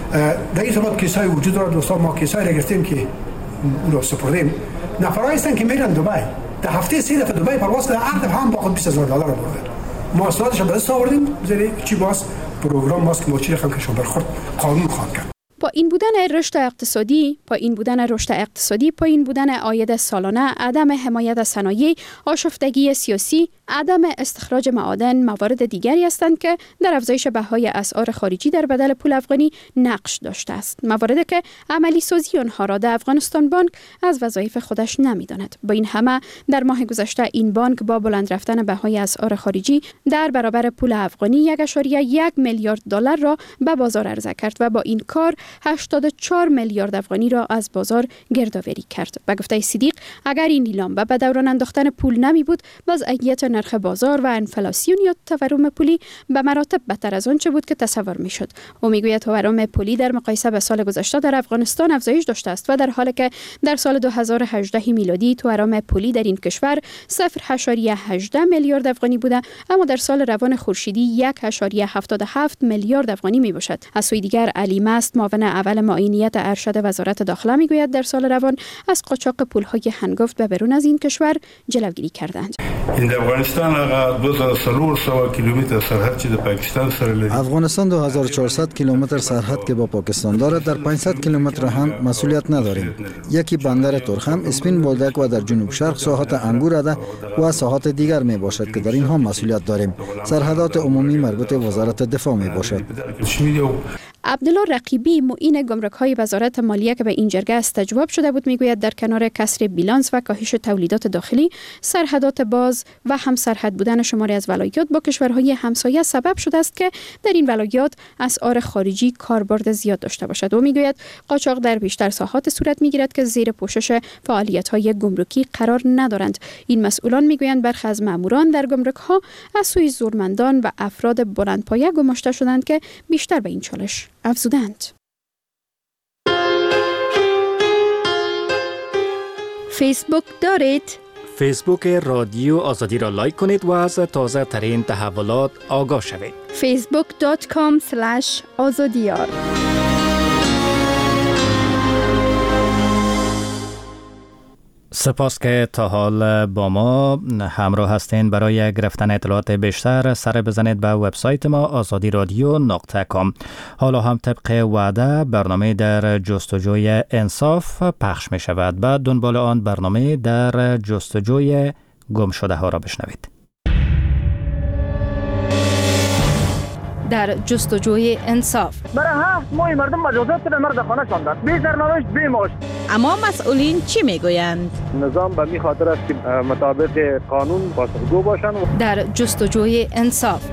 در این صورت کیسای وجود دارد. دوستان، ما کیسای را گرفتیم که اون رو سپردیم. نفرایی هستند که میرن دبی، در هفته 3 دفعه دبی پرواز کردن، هر دفعه هم با خود $20,000 را بردن. ما اسنادش به دست آوردیم، بزنیم چی باز پروگرام ماست که ما چی رقم کشون برخورد قانون خواهد کرد. پایین بودن رشد اقتصادی، پایین بودن عاید سالانه، عدم حمایت از صنایع، آشفتگی سیاسی، عدم استخراج معادن موارد دیگری هستند که در افزایش بهای اسعار خارجی در بدل پول افغانی نقش داشته است. مواردی که عملی سازی آنها را در افغانستان بانک از وظایف خودش نمی‌داند. با این همه در ماه گذشته این بانک با بلند رفتن بهای اسعار خارجی در برابر پول افغانی $1.1 میلیارد را به بازار عرضه کرد و با این کار 84 میلیارد افغانی را از بازار گردآوری کرد. به گفته صدیق اگر این نیلام به دوران انداختن پول نمی بود، وضعیت نرخ بازار و انفلاسیون یا تورم پولی به مراتب بدتر از آنچه بود که تصور میشد. او میگوید تورم پولی در مقایسه به سال گذشته در افغانستان افزایش داشته است و در حالی که در سال 2018 میلادی تورم پولی در این کشور 0.18 میلیارد افغانی بوده، اما در سال روان خورشیدی 1.77 میلیارد افغانی می باشد. از سوی دیگر علی مست معاون اول معینیت ارشد وزارت داخله میگوید در سال روان از قاچاق پولهای هنگفت به بیرون از این کشور جلوگیری کردند. این افغانستان 2400 کیلومتر سرحد چې د پاکستان سره لري. افغانستان 2400 کیلومتر سرحد که با پاکستان دارد، در 500 کیلومتر هم مسئولیت نداریم. یکی بندر ترخم، اسپین بولدک و در جنوب شرق ساحات انگور اده و ساحات دیگر می باشد که در اینها مسئولیت داریم. سرحدات عمومی مربوط وزارت دفاع می باشد. عبدالله رقیبی معین گمرک‌های وزارت مالیه که به این جرگه استجواب شده بود میگوید در کنار کسر بیلانس و کاهش تولیدات داخلی، سرحدات باز و هم سرحد بودن شماری از ولایات با کشورهای همسایه سبب شده است که در این ولایات اسعار خارجی کاربرد زیاد داشته باشد. و میگوید قاچاق در بیشتر ساحات صورت میگیرد که زیر پوشش فعالیت‌های گمرکی قرار ندارند. این مسئولان میگویند برخی از ماموران در گمرک‌ها از سوی زورمندان و افراد بلندپایه گماشته شدند که بیشتر به این چالش افزودند. فیسبوک دارید؟ فیسبوک رادیو آزادی را لایک کنید و از تازه ترین تحولات آگاه شوید. facebook.com/azadiyar. سپاس که تا حال با ما همراه هستین. برای گرفتن اطلاعات بیشتر سر بزنید به وبسایت ما azadiradyo.com. حالا هم طبق وعده برنامه در جستجوی انصاف پخش می شود. بعد دنبال آن برنامه در جستجوی گم شده ها را بشنوید. در جستجوی انصاف برای 7 ماه مردم مجازات به مرد خانه شاندند، بی سرنوشت بی معاش. اما مسئولین چی میگویند؟ نظام به می خاطر است که مطابق قانون پاسخگو باشند. در جستجوی انصاف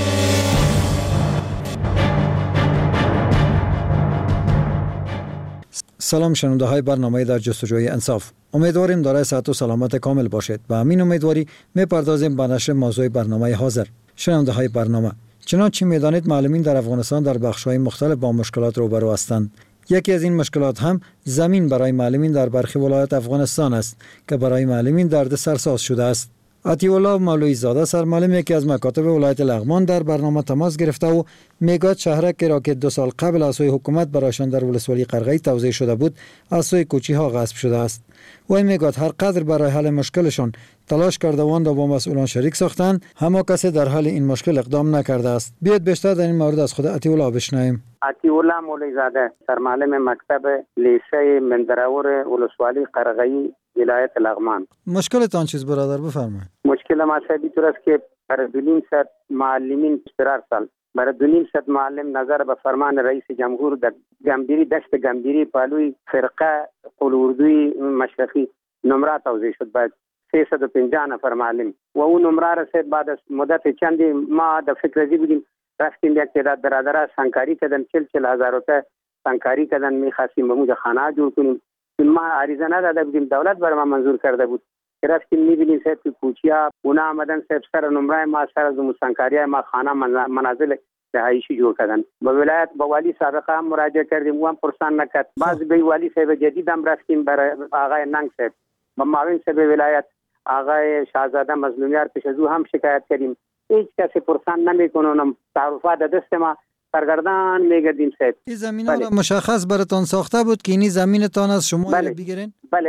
سلام شنونده های برنامه در جستجوی انصاف. امیدواریم دارای صحت و سلامت کامل باشید. و همین امیدواری میپردازیم به نشر موضوع برنامه حاضر. شنونده های برنامه، چنانچه میدانید معلمین در افغانستان در بخش‌های مختلف با مشکلات روبرو هستند. یکی از این مشکلات هم زمین برای معلمین در برخی ولایات افغانستان است که برای معلمین دردسرساز شده است. عطی‌الله مولوی زاده سرمعلم یکی از مکاتب ولایت لغمان در برنامه تماس گرفته و میگوید شهرک را که 2 سال قبل از سوی حکومت برایشان در ولسوالی قرغی توزیع شده بود از سوی کوچی‌ها غصب شده است. و میگوید هر قدر برای حل مشکلشان تلاش کرده و آن را با مسئولان شریک ساختند، اما کسی در حل این مشکل اقدام نکرده است. بیاید بیشتر در این مورد از خود عطی‌الله بشنویم. عطی‌الله مولوی زاده سرمعلم مکتب لیسه مندراور ولسوالی قرغی ولایت لغمان. مشکلتان چیز برادر بفرمایید. مشکل ما این است که برای 2.5 معلمین استقرار سال برای 2.5 معلم نظر به فرمان رئیس جمهور در گمبیری دشت گمبیری پالوی فرقه قول اردوی مشرقی نمره توزیع شد. بعد 350 نفر معلم و اون نمره رسید. بعد از مدت چندی ما در فکر ازی بودیم، رفتیم یک تعداد برادرها سنگکاری کردن، 40,000 روپیه سنگکاری کردن، می‌خواستیم به موجه خانه جور کنیم. ما عریضه نداده بودیم، دولت برای ما منظور کرده بود. رفتیم می‌بینیم صاحب که کوچیا اونا آمدن صاحب سر نمره ما سر از سنگکاری ما خانه منازل رهایشی جور کردن. با ولایت با والی سابقه هم مراجعه کردیم، او هم پرسان نکرد. بعض به والی صاحب جدید هم رفتیم برای آقای ننگ صاحب با معاون صاحب ولایت آقای شاهزاده مظلومیار پیش از او هم شکایت کردیم. هیچ کسی پرسان نمیکنه. تعرفات دست ما سرگردان میگردیم صاحب. این زمین ها مشخص براتون ساخته بود که این زمینتان از شما بگیرین؟ بله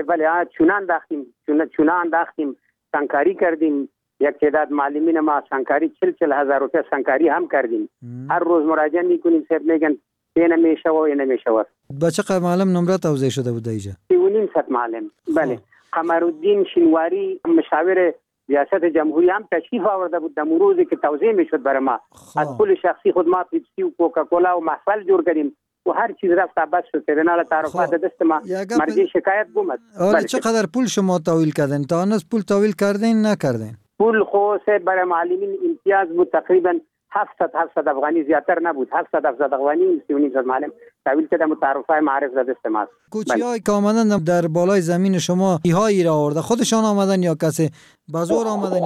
چونان انداختیم سنگکاری کردیم. یک تعداد معلمین ما سنگکاری 40,000 روپیه سنگکاری هم کردیم. هر روز مراجعه میکنیم صاحب میگن این نمیشه و این نمیشه. بچه قدر معلم نمره توزیع شده بود اینجا؟ 3.5 معلم. بله. قمرالدین شینواری مشاور ریاست جمهوری هم تشریف آورده بود در روزی که توزیع میشد برای ما. از پول شخصی خود ما پیپسی و کوکاکولا و محفل جور کردیم و هر چیز رفت بس شد. بنال تعرفات دست ما مرجع شکایت گمد. حالا چقدر پول شما تحویل کردین؟ تا هنوز پول تحویل کردین نکردین؟ پول خود برای معلمین امتیاز بود تقریبا 700 افغانی زیاتر نبود. 700 افغانی 3.5 معلم تحویل شده متعارفای معرف زده است ماست. کوچی‌های که آمدن در بالای زمین شما ایهایی را آورده خودشان آمدن یا کسی بازور آمدن؟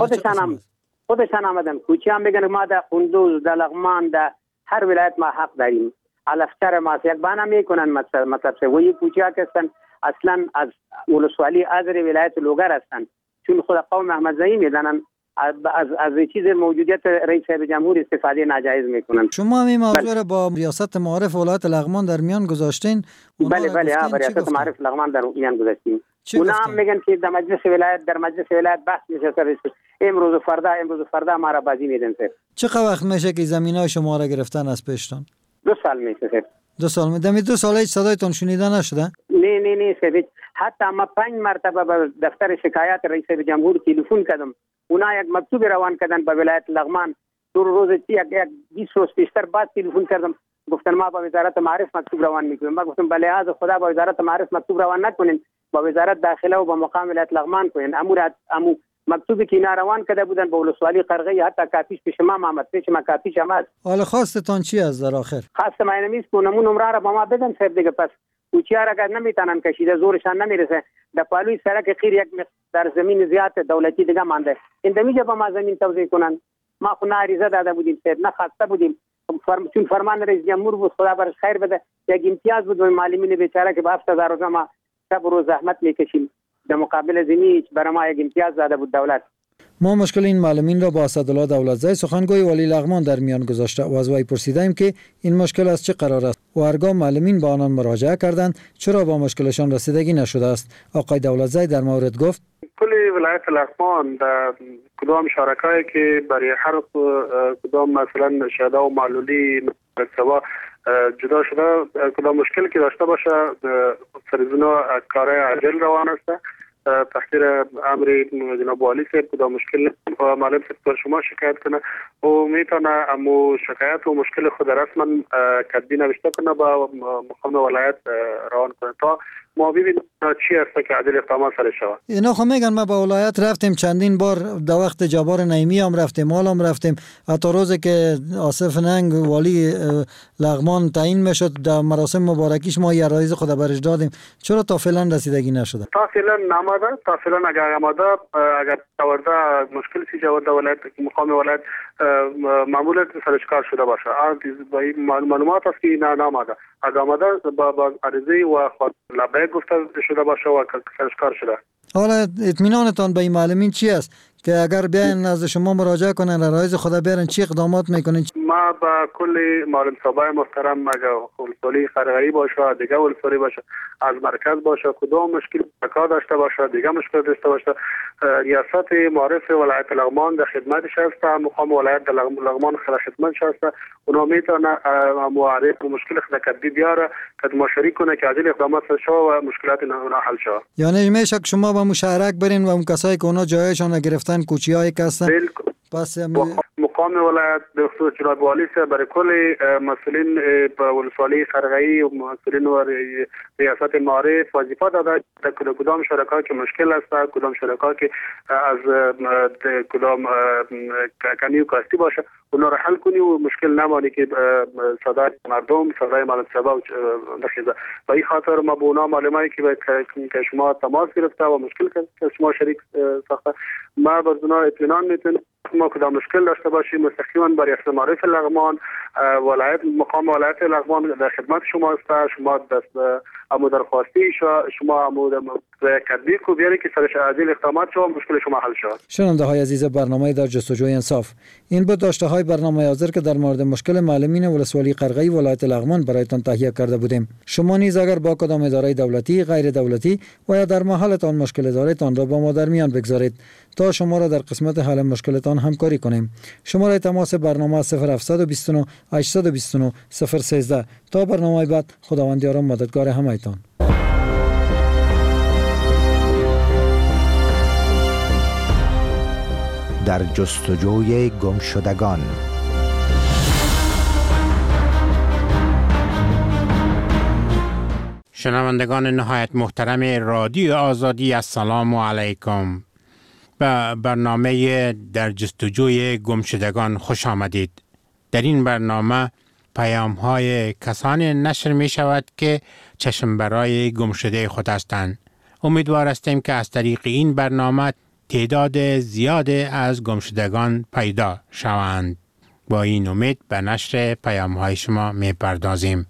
خودشان آمدن. کوچی هم بگن ما در قندوز، در لغمان، در هر ولایت ما حق داریم. علفچر ما یک بنا میکنن مطلب سه وی کوچیا که هستن اصلا از ولسوالی ازر ولایت لوگر هستن، چون خود قوم احمد زئی میدانن از چیز موجودیت رئیس جمهور استفاده ناجایز میکنن. شما این موضوع را با ریاست معارف ولایت لغمان در میان گذاشتین؟ بله ریاست معارف لغمان در میان گذاشتیم. اونا هم میگن که در مجلس ولایت بحث میشه سر امروز و فردا ما را بازی میدن سر. چقدر وقت میشه که زمینای شما را گرفتن از پیشتان؟ 2 سال میشه سر. 2 سال میشه. دمی 2 سال هیچ صدایتون شنیده نشده؟ نه سر. حتی ما 5 مرتبه به دفتر شکایات رئیس جمهور تلفن کردم. اونا یک مکتوب روان کردن به ولایت لغمان. دو روز یک 20 روز پیشتر بعد تلفن کردم، گفتن ما با وزارت معارف مکتوب روان میکنیم. ما گفتم بله از خدا با وزارت معارف مکتوب روان نکنین، با وزارت داخله و با مقام ولایت لغمان کنین. امو مکتوبی که اینا روان کرده بودن به ولسوالی قرغی، حتی کاپیش پیش ما آمد، پیش ما کاپیش آمد. حالا خواستتان چی از در آخر؟ خواست ما اینمیز که نمره را با ما بدن صاحب دیگه. پس کوچیا را اگر نمیتونن کشیده زورشان نمیرسه، در پالوی سرک خیر یک در زمین زیاد دولتی دیگه مانده، این دمیجه با ما زمین توزیع کنن. ما خو عریضه داده بودیم صاحب، نه خواسته بودیم، چون فرمان رئیس جمهور بود، خدا برش خیر بده، یک امتیاز بود به معلمین بیچاره که به 7000 روزه ما شب و روز زحمت میکشیم، در مقابل زمین برای ما یک امتیاز داده بود دولت. ما مشکل این معلمین را با اسدالله دولتزئی سخنگوی ولی لغمان در میان گذاشته و از وی پرسیدیم که این مشکل از چه قرار است و هرگاه معلمین با آنان مراجعه کردند چرا با مشکلشان رسیدگی نشده است. آقای دولتزئی در مورد گفت کل ولایت لغمان در کدام شرکایی که برای هر کدام مثلا شهده و معلولی سوا جدا شده کدام مشکل که داشته باشه سرزنا کارهای عجل روان است. تحقیر امر جناب والی صاحب کدام مشکل معلم صاحب شما شکایت کنه و میتونه امو شکایت و مشکل خود رسما کتبی نوشته کنه با مقام ولایت روان کنه تا ما ببینیم چی است که عدل اقدامات سر شود. اینا خو میگن ما با ولایت رفتیم چندین بار، در وقت جبار نعیمی هم رفتیم، حالا هم رفتیم، حتی روزی که آصف ننگ والی لغمان تعیین میشد در مراسم مبارکیش ما یه رایز خود برش دادیم، چرا تا فعلا رسیدگی نشده؟ تا فعلا نماده، تا فعلا اگر آماده اگر تورده مشکل سی جواد ولایت مقام ولایت معمولا سرش کار شده باشه. با این معلومات است که اینا نماده، اگر آماده با عرضی و لبیک گفته شده باشه و سرش کار شده. حالا اطمینانتان به این معلمین چی است که اگر بیاین از شما مراجعه کنن رایز خدا بیارن چی اقدامات میکنین؟ ما با کل معلم صاحبای محترم اگر ولسوالی قرغی باشه دیگه ولسوالی باشه از مرکز باشه کدام مشکل بقا داشته باشه دیگه مشکل داشته باشه ریاست معارف ولایت لغمان در خدمتش است، مقام ولایت لغمان خدمتش است. اونا میتونه معارف و مشکل خود کدی بیاره که ما شریک کنه که عدل اقدامات شو و مشکلات اونا حل شو. یعنی میشه که شما با مشارکت برین و اون کسایی که اونا جایشون گرفتن کوچیایی که هستن پس مقام ولایت به خصوص جناب والی صاحب برای کل مسئولین ولسوالی قرغی و مسئولین و ریاست معارف وظیفه داده کدام شرکا که مشکل است، کدام شرکا که از کدام کمی و کاستی باشه اونا را حل کنی و مشکل نمانی که صدای مردم صدای معلم صاحب نخیزه. و این خاطر ما به اونا معلوماتی که شما تماس گرفته و مشکل که شما شریک ساخته ما به اونا اطمینان میتونیم ما کدام مشکل داشته باشیم مستقیما با ریاست معارف لغمان ولایت مقام ولایت لغمان در خدمت شما است. شما دست امو درخواستی شما امو کدبی کو بیاری که سرش عاجل اقدامات شما مشکل شما حل شود. شنونده های عزیز برنامه در جستجوی انصاف، این بود داشته های برنامه حاضر که در مورد مشکل معلمین ولسوالی قرغی ولایت لغمان برایتان تهیه کرده بودیم. شما نیز اگر با کدام اداره دولتی غیر دولتی و یا در محلتان مشکل دارید آن را با ما در میان بگذارید تا شما را در قسمت حل مشکلتان همکاری کنیم. شماره تماس برنامه 0729 829 013. تا برنامه بعد خداوند یار و مددگار همه‌تان. در جستجوی گمشدگان. شنوندگان نهایت محترم رادیو آزادی السلام علیکم. به برنامه در جستجوی گمشدگان خوش آمدید. در این برنامه پیام های کسانی نشر می شود که چشم برای گمشده خود هستند. امیدوار هستیم که از طریق این برنامه تعداد زیاد از گمشدگان پیدا شوند. با این امید به نشر پیام های شما می پردازیم.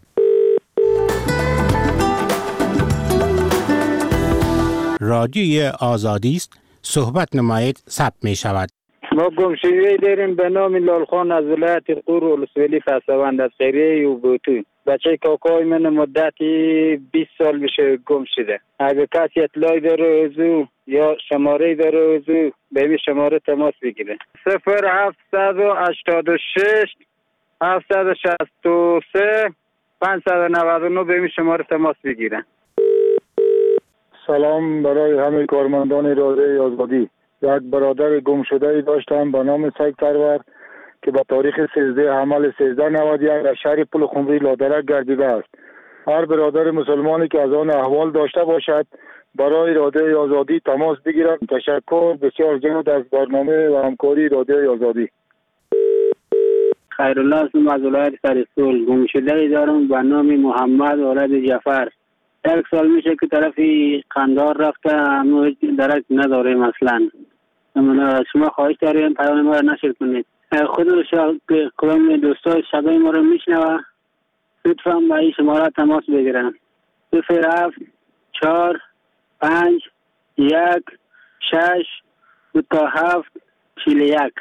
رادیوی آزادی است. صحبت نمایید ثبت می شود. ما گمشده داریم به نام لالخان از ولایت قور ولسوالی فسوند از قریه یوبوتو. بچه کاکای من مدتی 20 سال بشه گم شده. اگه کسی اطلاعی داره اوزو یا شماره داره اوزو به این شماره تماس بگیره. 0786 763 599 به این شماره تماس بگیره. سلام برای همه کارمندان رادیوی آزادی. یک برادر گم شده داشتم به نام سید سرور که به تاریخ 13 حمل 1391 در شهر پل خمری لادرک گردیده است. هر برادر مسلمانی که از آن احوال داشته باشد برای رادیوی آزادی تماس بگیرد. تشکر بسیار زیاد از برنامه و همکاری رادیوی آزادی. خیرالله هستم از ولایت سرسول. گم شده دارم به نام محمد اولاد جعفر. 1 سال میشه که طرف قندار رفته، اما هیچ درک نداره. مثلا شما خواهش داریم پیام ما را نشر کنید. خود کدام دوستای شبای ما را میشنوه لطفا با این شماره تماس بگیرن. 07 4 5 1 6 27 41.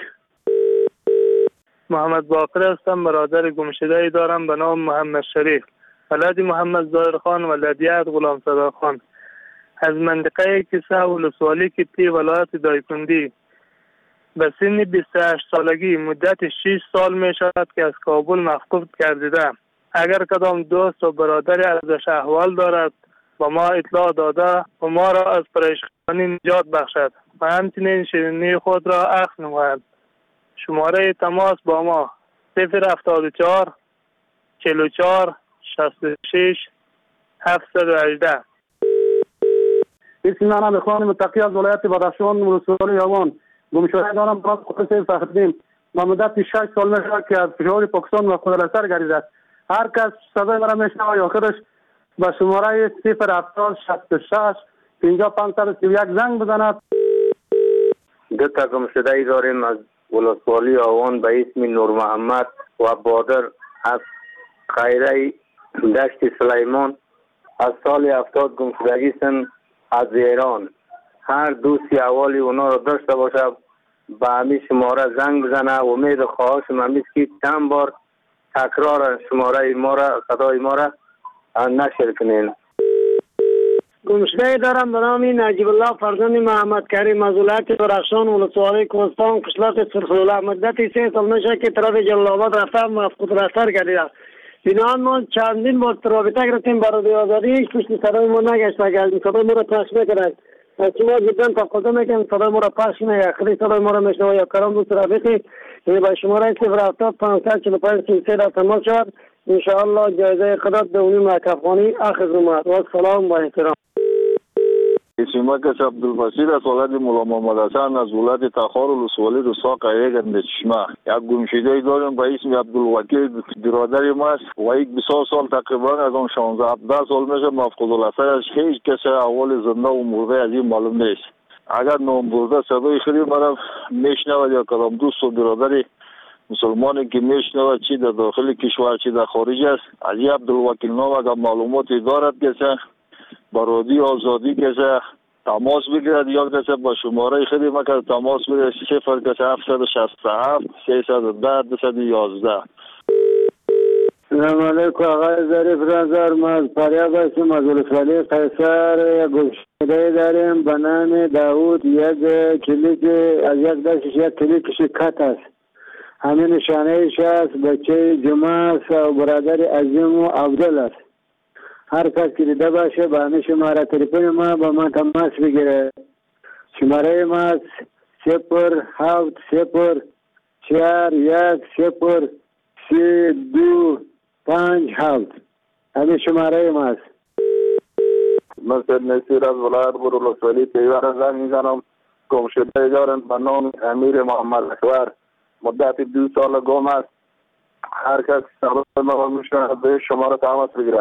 محمد باقر هستم. برادر گمشده دارم به نام محمد شریف. ولد محمد ظاهر خان ولدیت غلام صدر خان از منطقه کیسه ولسوالی کتی ولایت دایکندی به سن 28 سالگی مدت 6 سال می شود که از کابل مفقود گردیده. اگر کدام دوست و برادری ازش احوال دارد با ما اطلاع داده و ما را از پریشانی نجات بخشد و همچنین شیرینی خود را اخذ نماید. شماره تماس با ما 074 44 66 718. اسم من اخوان متقی از ولایت بدخشان ولسوالی یوان. گمشده دارم برای خود فخردین. ما مدت 6 سال میشه که از فشار پاکستان و خود اثر گردیده. هر کس صدای مرا میشنوه یا آخرش به شماره 07066 5531 زنگ بزند. دو تا گمشده داریم از ولسوالی آوان به اسم نور محمد و بادر از خیره دشت سلیمان. از سال 70 گمشدگی سن از ایران. هر دوستی احوالی اونا را داشته باشه به همین شماره زنگ بزنه. امید خواهشم همیست که چند بار تکرار شماره ما را صدای ما را نشر کنین. گمشده دارم به نام نجیب الله فرزند محمد کریم از ولایت بدخشان ولسوالی کوهستان قشلاق سرخلوله. مدت 3 سال میشه که طرف جلال آباد رفتم مفقود الاثر گردیده. بنابراین ما چندین بار رابطه گرفتیم با رادیوی آزادی. هیچ پشت صدای ما نگشت. اگر صدای ما را پخش میکنند شما جدا تقاضا میکنیم صدای ما را پخش نگه. خیلی صدای ما را میشنوه یا کرام دوست رفیقی با شماره 070 545 33 را تماس شد. انشاءالله جایزه قدرت به اونی معکفانی اخذ اومد. و سلام با احترام. اسمکش عبدالبصیر از ولایت مولا محمد حسن از ولایت تخار ولسوالی رساق ایگند چشمه. یک گمشده داریم به اسم عبدالوکیل برادر ما است و یک 20 سال تقریبا از آن 16-17 سال میشه مفقود الاثر. هیچ کسی احوال زنده و مرده از این معلوم نیست. اگر نام برده صدای خیلی مرا میشنود یا کدام دوست و برادری مسلمانی که میشنود چی در داخل کشور چی در خارج است از این عبدالوکیل نام اگر معلوماتی دارد کسی با رادیوی آزادی کسی تماس بگیرد یا کسی با شماره خیلی مکرد تماس بگیرد 0767 310 211. سلام علیکم آقای ظریف نظر. من فریاد هستم از ولسوالی قیصر. یک گمشده داریم به نام داود. یک کلیک از یک دستش یک کلیکش کت است. همین نشانهش است. بچه جمعه است و برادر عظیم و عبدال است. هر کس که دیده باشه به همه شماره تلفن ما با من تماس بگیره. شماره ما 07041033257. همین شماره ما است. من سید نصیر از ولایت ولسوالی پیوار زنگ میزنم. گمشده دارم به نام امیر محمد اکبر. مدت 2 سال گم است. هر کس سبب ما میشه به شماره تماس بگیره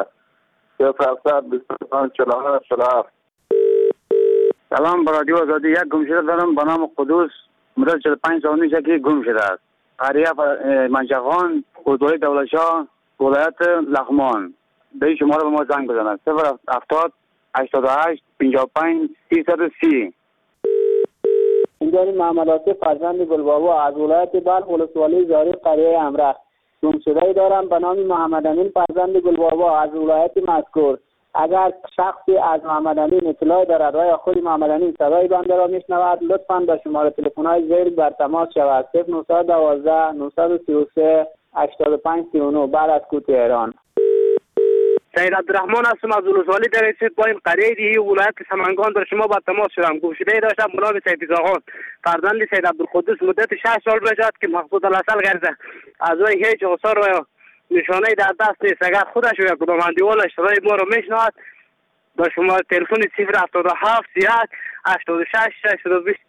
0725484. سلام به رادیو آزادی. یک گمشده دارم به نام قدوس، مدت 45 سال میشه که گم شده است. قریه منشقان، حدود دولتشاه، ولایت لغمان. به این شماره به ما زنگ بزنند 070 88 55 330. اینجا محمد آصف فرزند گلبابا از ولایت بلخ ولسوالی زاری قریه امرخ. گمشده دارم به نام محمد امین فرزند گلبابا از ولایت مذکور. اگر شخصی از محمد امین اطلاع دارد و یا خود محمد امین صدای بنده را میشنود، لطفاً به شماره تلفن‌های ذیل بر تماس شود 0912 933 8539 بعد از کوت ایران. سید عبدالرحمن هستم از ولسوالی در ایست پایین قریه دیهی ولایت سمنگان. در شما با تماس شدم. گمشده داشتم به نام سید زاغان فرزند سید عبدالقدوس. مدت 6 سال میشد که مقصود الاصل گرده. از وی هیچ آثار و نشانه در دست نیست. اگر خودش یا کدام اندیوالش صدای ما را میشنود با شما تلفن 077 30 86 620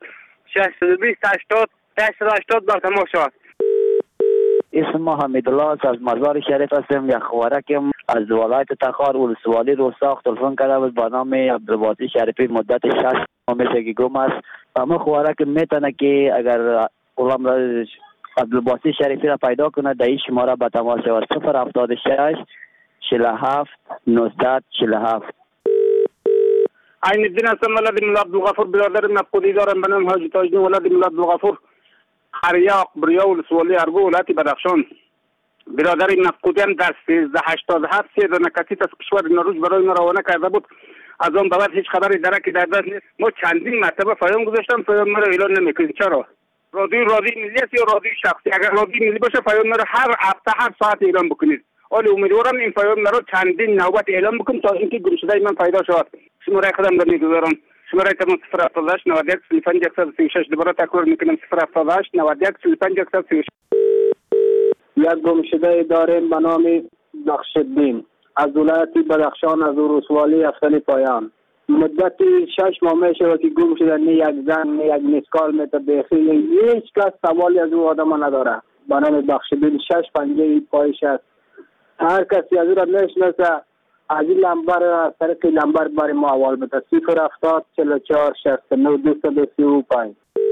680 بر تماس شود. اسم ما حمیدالله است، از مزار شریف هستم. یک خوارکم از ولایت تخار ولسوالی روساخ تلفن کرده بود با نام عبدالباسی شریفی. مدت 6 ماه میشه که گم است. اما خوارک میتونه که اگر علم عبدالباسی شریفی را پیدا کنه در این شماره به تماس شود 076 47 19 47. عین الدین هستم ولد مولا عبدالغفور. برادر نفقودی دارم به نام حاجی تاجدین ولد مولا عبدالغفور. قریه اقبریا ولسوالی ارگو ولایت بدخشان. برادر نفقودی هم در 1387 سه دانه کسیت از کشور نروژ برای ما روانه کرده بود. از آن بعد هیچ خبری درکی در دست نیست. ما چندین مرتبه پیام گذاشتم، پیام مرا اعلان نمیکنید. چرا؟ رادیو ملی است یا رادیو شخصی؟ اگر رادیو ملی باشه پیام مرا هر هفته هر ساعت اعلان بکنید. ولی امیدوارم این پیام مرا چندین نوبت اعلان بکنید تا اینکه گمشده من پیدا شود. شماره خودم را میگذارم. شماره تماس 078 91 35 136. دوباره تکرار میکنم 078 91 35 136. یک گمشده داریم به نام بخشالدین از ولایت بدخشان از ولسوالی افسانی پایان. مدت 6 ماه میشه که گم شده. نه یک زن نه یک مسکال میتبخی. هیچ کس سوالی از او آدم نداره. به نام بخشالدین 6 پنجه پایش است. هر کسی از او را میشناسه از این لمبر از طریق لمبر برای ما اول بده 070 44 69 235.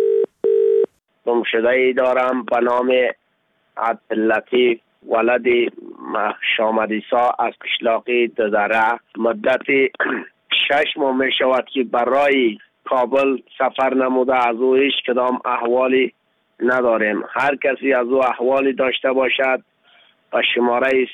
گمشده دارم به نام عبداللطیف ولد شامدیسا از قشلاقی دزره. مدت 6 ماه می شود که برای کابل سفر نموده. از او هیچ کدام احوالی نداریم. هر کسی از او احوالی داشته باشد با شماره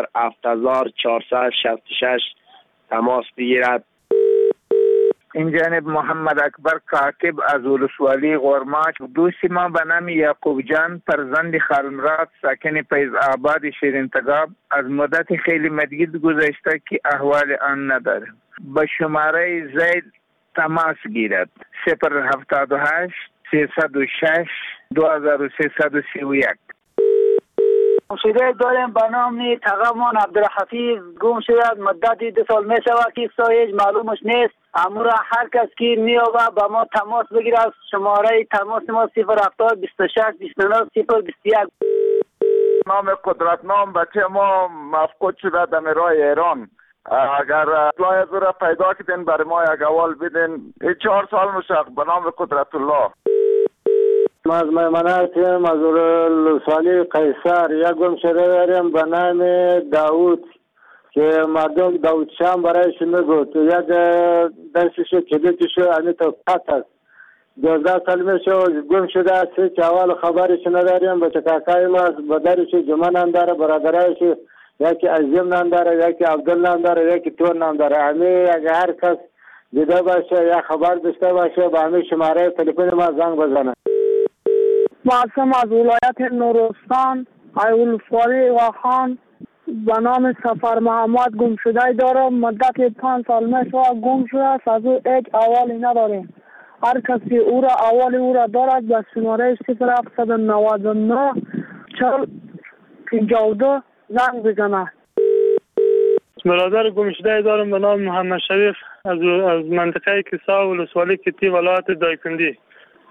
07466 تماس بگیرد. این جانب محمد اکبر کاتب از ولسوالی غورماچ. دوستی ما به نام یعقوب جان فرزند خالمراد ساکن فیض آباد شیرین تگاب از مدت خیلی مدید گذشته که احوال آن نداره. به شماره زید تماس گیرد 078 306 2331. گمشده داریم به نام تقامان عبدالحفیظ. گم شده مدت 2 سال می شود که هیچ معلومش نیست. امورا هر کس که میابه با ما تماس بگیره. شماره تماس ما 070 26 29 021. نام قدرتنام بچه ما مفقود شده در راه ایران. اگر اطلاع از را پیدا کردین برای ما یک اول بدین. 4 سال مشق به نام قدرت الله. ما از میمنه هستیم از ولسوالی قیصر. یک گمشده داریم به نام داود که مردم داود شام برایش میگوت. یک درسشو کلیتشو امی تو پت است. 12 سال میشه گم شده است. هیچ اول خبرش نداریم. بچه کاکای ما به درش جمعه نام داره، برادرایش یکی عظیم نام داره، یکی عبدال نام داره، یکی تور نام داره. امی اگر هر کس دیده باشه یا خبر داشته باشه با امی شماره تلفن ما زنگ بزنه. معصوم از ولایت نورستان ولسوالی واخان به نام سفر محمد گمشده دارم. مدت 5 سال میشه گم شده است. از او هیچ احوالی نداریم. هر کسی او را احوال او را دارد به شماره 0799 40 52 زنگ بزنه. برادر گمشده دارم به نام محمد شریف از منطقه کیسا ولسوالی کتی ولایت دایکندی.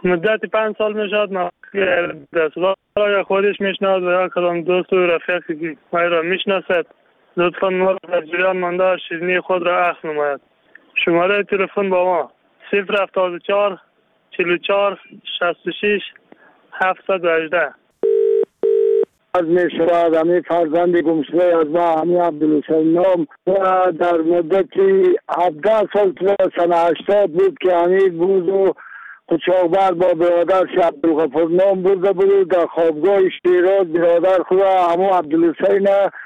مدت 5 سال میشد ما دستگاه را خودش میشناسد و یا کدام دوست و رفیقی که ما را میشناسد لطفا ما را در جریان مانده شیرینی خود را اخذ نماید. شماره تلفن با ما 074 44 66 718. از می شود همی فرزند گمشده از ما همی عبدالحسین نام و در مدتی 17 سال سنه 80 بود که همی بود و قچاقبر با برادرش عبدالغفور نام برده بود در خوابگاه شیراز. برادر خود همو عبدالحسین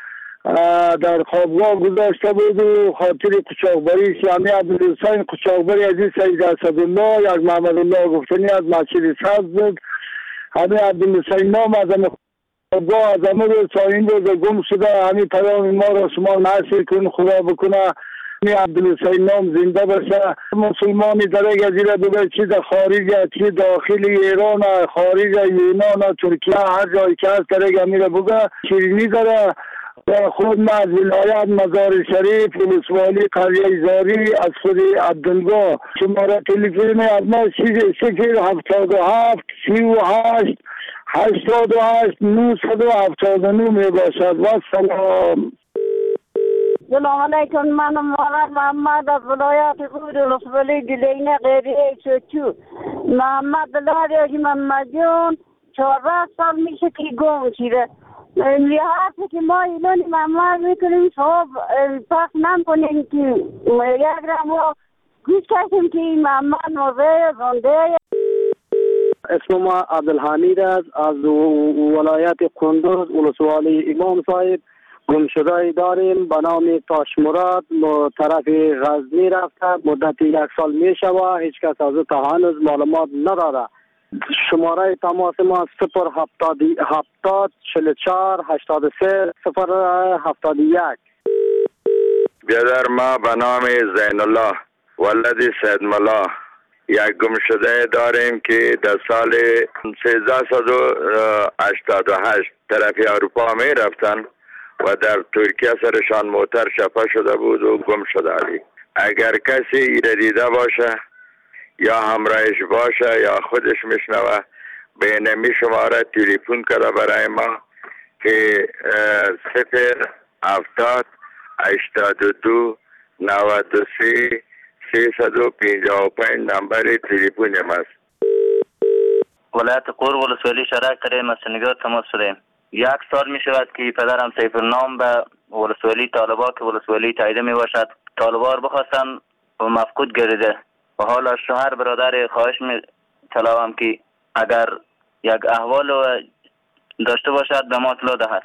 در خوابگاه گذاشته بود و خاطر قچاقبریش همی عبدالحسین قچاقبری از سید اسدالله از محمد الله گفتنی از مسجد سبز بود. همی عبدالحسین نام از خوابگاه از همه روز تا این روز گم شده. همی پیام ما را شما نشر کن خدا بکنه همی عبدالحسین نام زنده باشه. مسلمانی در یک جزیره بوده چی در خارج چی داخل ایران خارج یونان ترکیه هر جایی که هست در یک امیره بوده شیرینی داره و خود ما از ولایت مزار شریف ولسوالی قریه زاری از خود عبدالگاه شماره تلفن از ما 077 38 88 979 می باشد. و سلام. سلام علیکم. من مولانا محمد از ولایت خود ولسوالی گلینه قریه چوچو. محمد دلاری محمد جون 14 سال میشه که گم شده. لحاظه که ما ایلانی معمول میکنیم صحب پاک نم کنیم که یک رمو گوش کشیم که این معمول موضوع زنده. اسم ما عبدالحمید است از ولایت قندوز ولسوالی امام صاحب. گمشده داریم به نام تاش مراد طرف غزنی رفته مدت 1 سال می شود. هیچ کس از او تا هنوز معلومات نداره. شماره تماس ما 070 44 83 071. بیادر ما به نام زین الله ولد سید ملا یک گمشده داریم که در سال 1388 طرف اروپا می رفتن و در ترکیه سرشان موتر شفه شده بود و گم شده علی. اگر کسی ایره دیده باشه یا همراهش باشه یا خودش میشنوه به نمی شماره تلفن کرده برای ما که 070 82 93 355 نمبر تلفن ماست. ولایت قور ولسوالی شهر کره مسنگاه تماس شدیم. 1 سال می شود که پدرم سیف النام به ولسوالی طالبا که ولسوالی تاییده می باشد طالبا بخواستن و مفقود گردیده و حالا شوهر برادر خواهش می طلبم که اگر یک احوال داشته باشد به ما اطلاع دهد.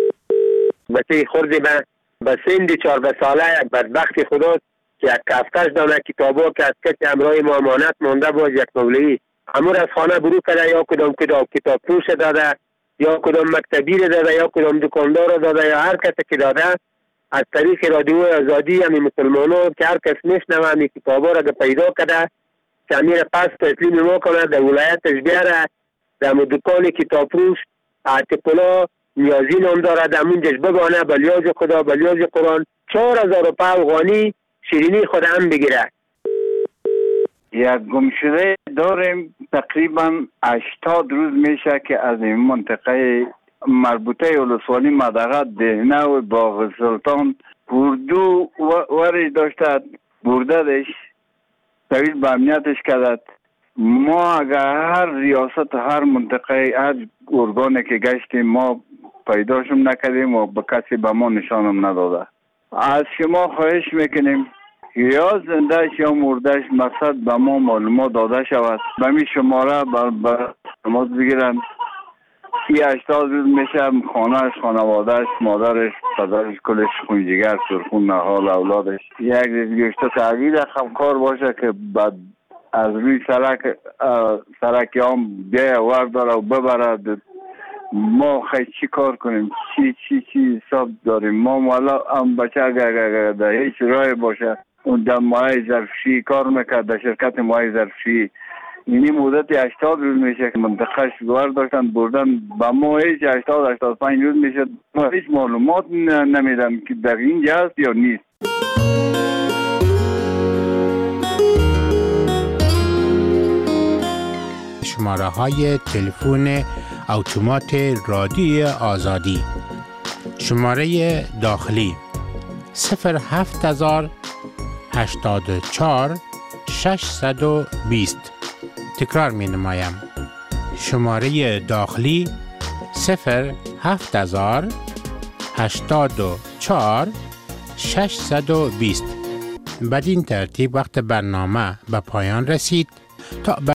بچه خوردی به سند 14 ساله یک بدبخت خدا که یک کفتش دانه کتابا که از کسی همراه ما امانت مانده باز یک مولوی امور از خانه برو کرده یا کدام کتاب فروش داده یا کدام مکتبی داده یا کدام دکاندار داده یا هر کسی که داده از طریق رادیو آزادی همی مسلمانان که هر کس میشنوه همی کتابا را پیدا کرده که امیر پس تسلیم ما کنه در ولایتش بیاره در دکان کتاب فروش اعتقالا نیازی نام داره در منجش بگانه بلیاز خدا بلیاز قرآن 4000 روپه افغانی شیرینی خود هم بگیره. یک گمشده داریم تقریبا 80 روز میشه که از این منطقه مربوطه ولسوالی مدغه دهنه و باغ سلطان اردو ورش داشته بردهش طویل به امنیتش کدد. ما اگر هر ریاست هر منطقه هر ارگانی که گشتیم ما پیداشم نکردیم و به کسی به ما نشانم نداده. از شما خواهش میکنیم یا زندهش یا مردهش مقصد به ما معلومات داده شود. به می شماره بر تماس بگیرن. 80 روز میشه خانهش خانوادهش مادرش پدرش کلش خونجیگر سرخون نهال اولادش یک گشته تحویل خمکار باشه که بعد از روی سرک هم بیایه ورداره و ببرد. ما خیلی چی کار کنیم چی حساب داریم. ما مولا هم بچه اگر در هیچ رای باشه اون در ماهای ظرفشی کار میکرد در شرکت ماهای ظرفشی اینی مدت 80 روز میشه که منطقهش گوار داشتن بردن با ما هیچ 80-85 روز میشه ما هیچ معلومات نمیدن که در اینجا هست یا نیست. شماره های تلفن اتومات رادیوی آزادی. شماره داخلی 07084 620. تکرار می نمایم. شماره داخلی 07084 620. بدین ترتیب وقت برنامه به پایان رسید. تا